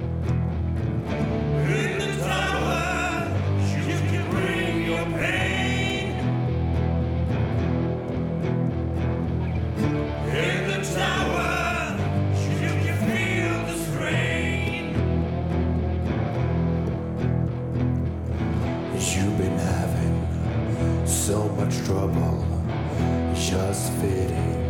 [SPEAKER 5] You've been having so much trouble just fitting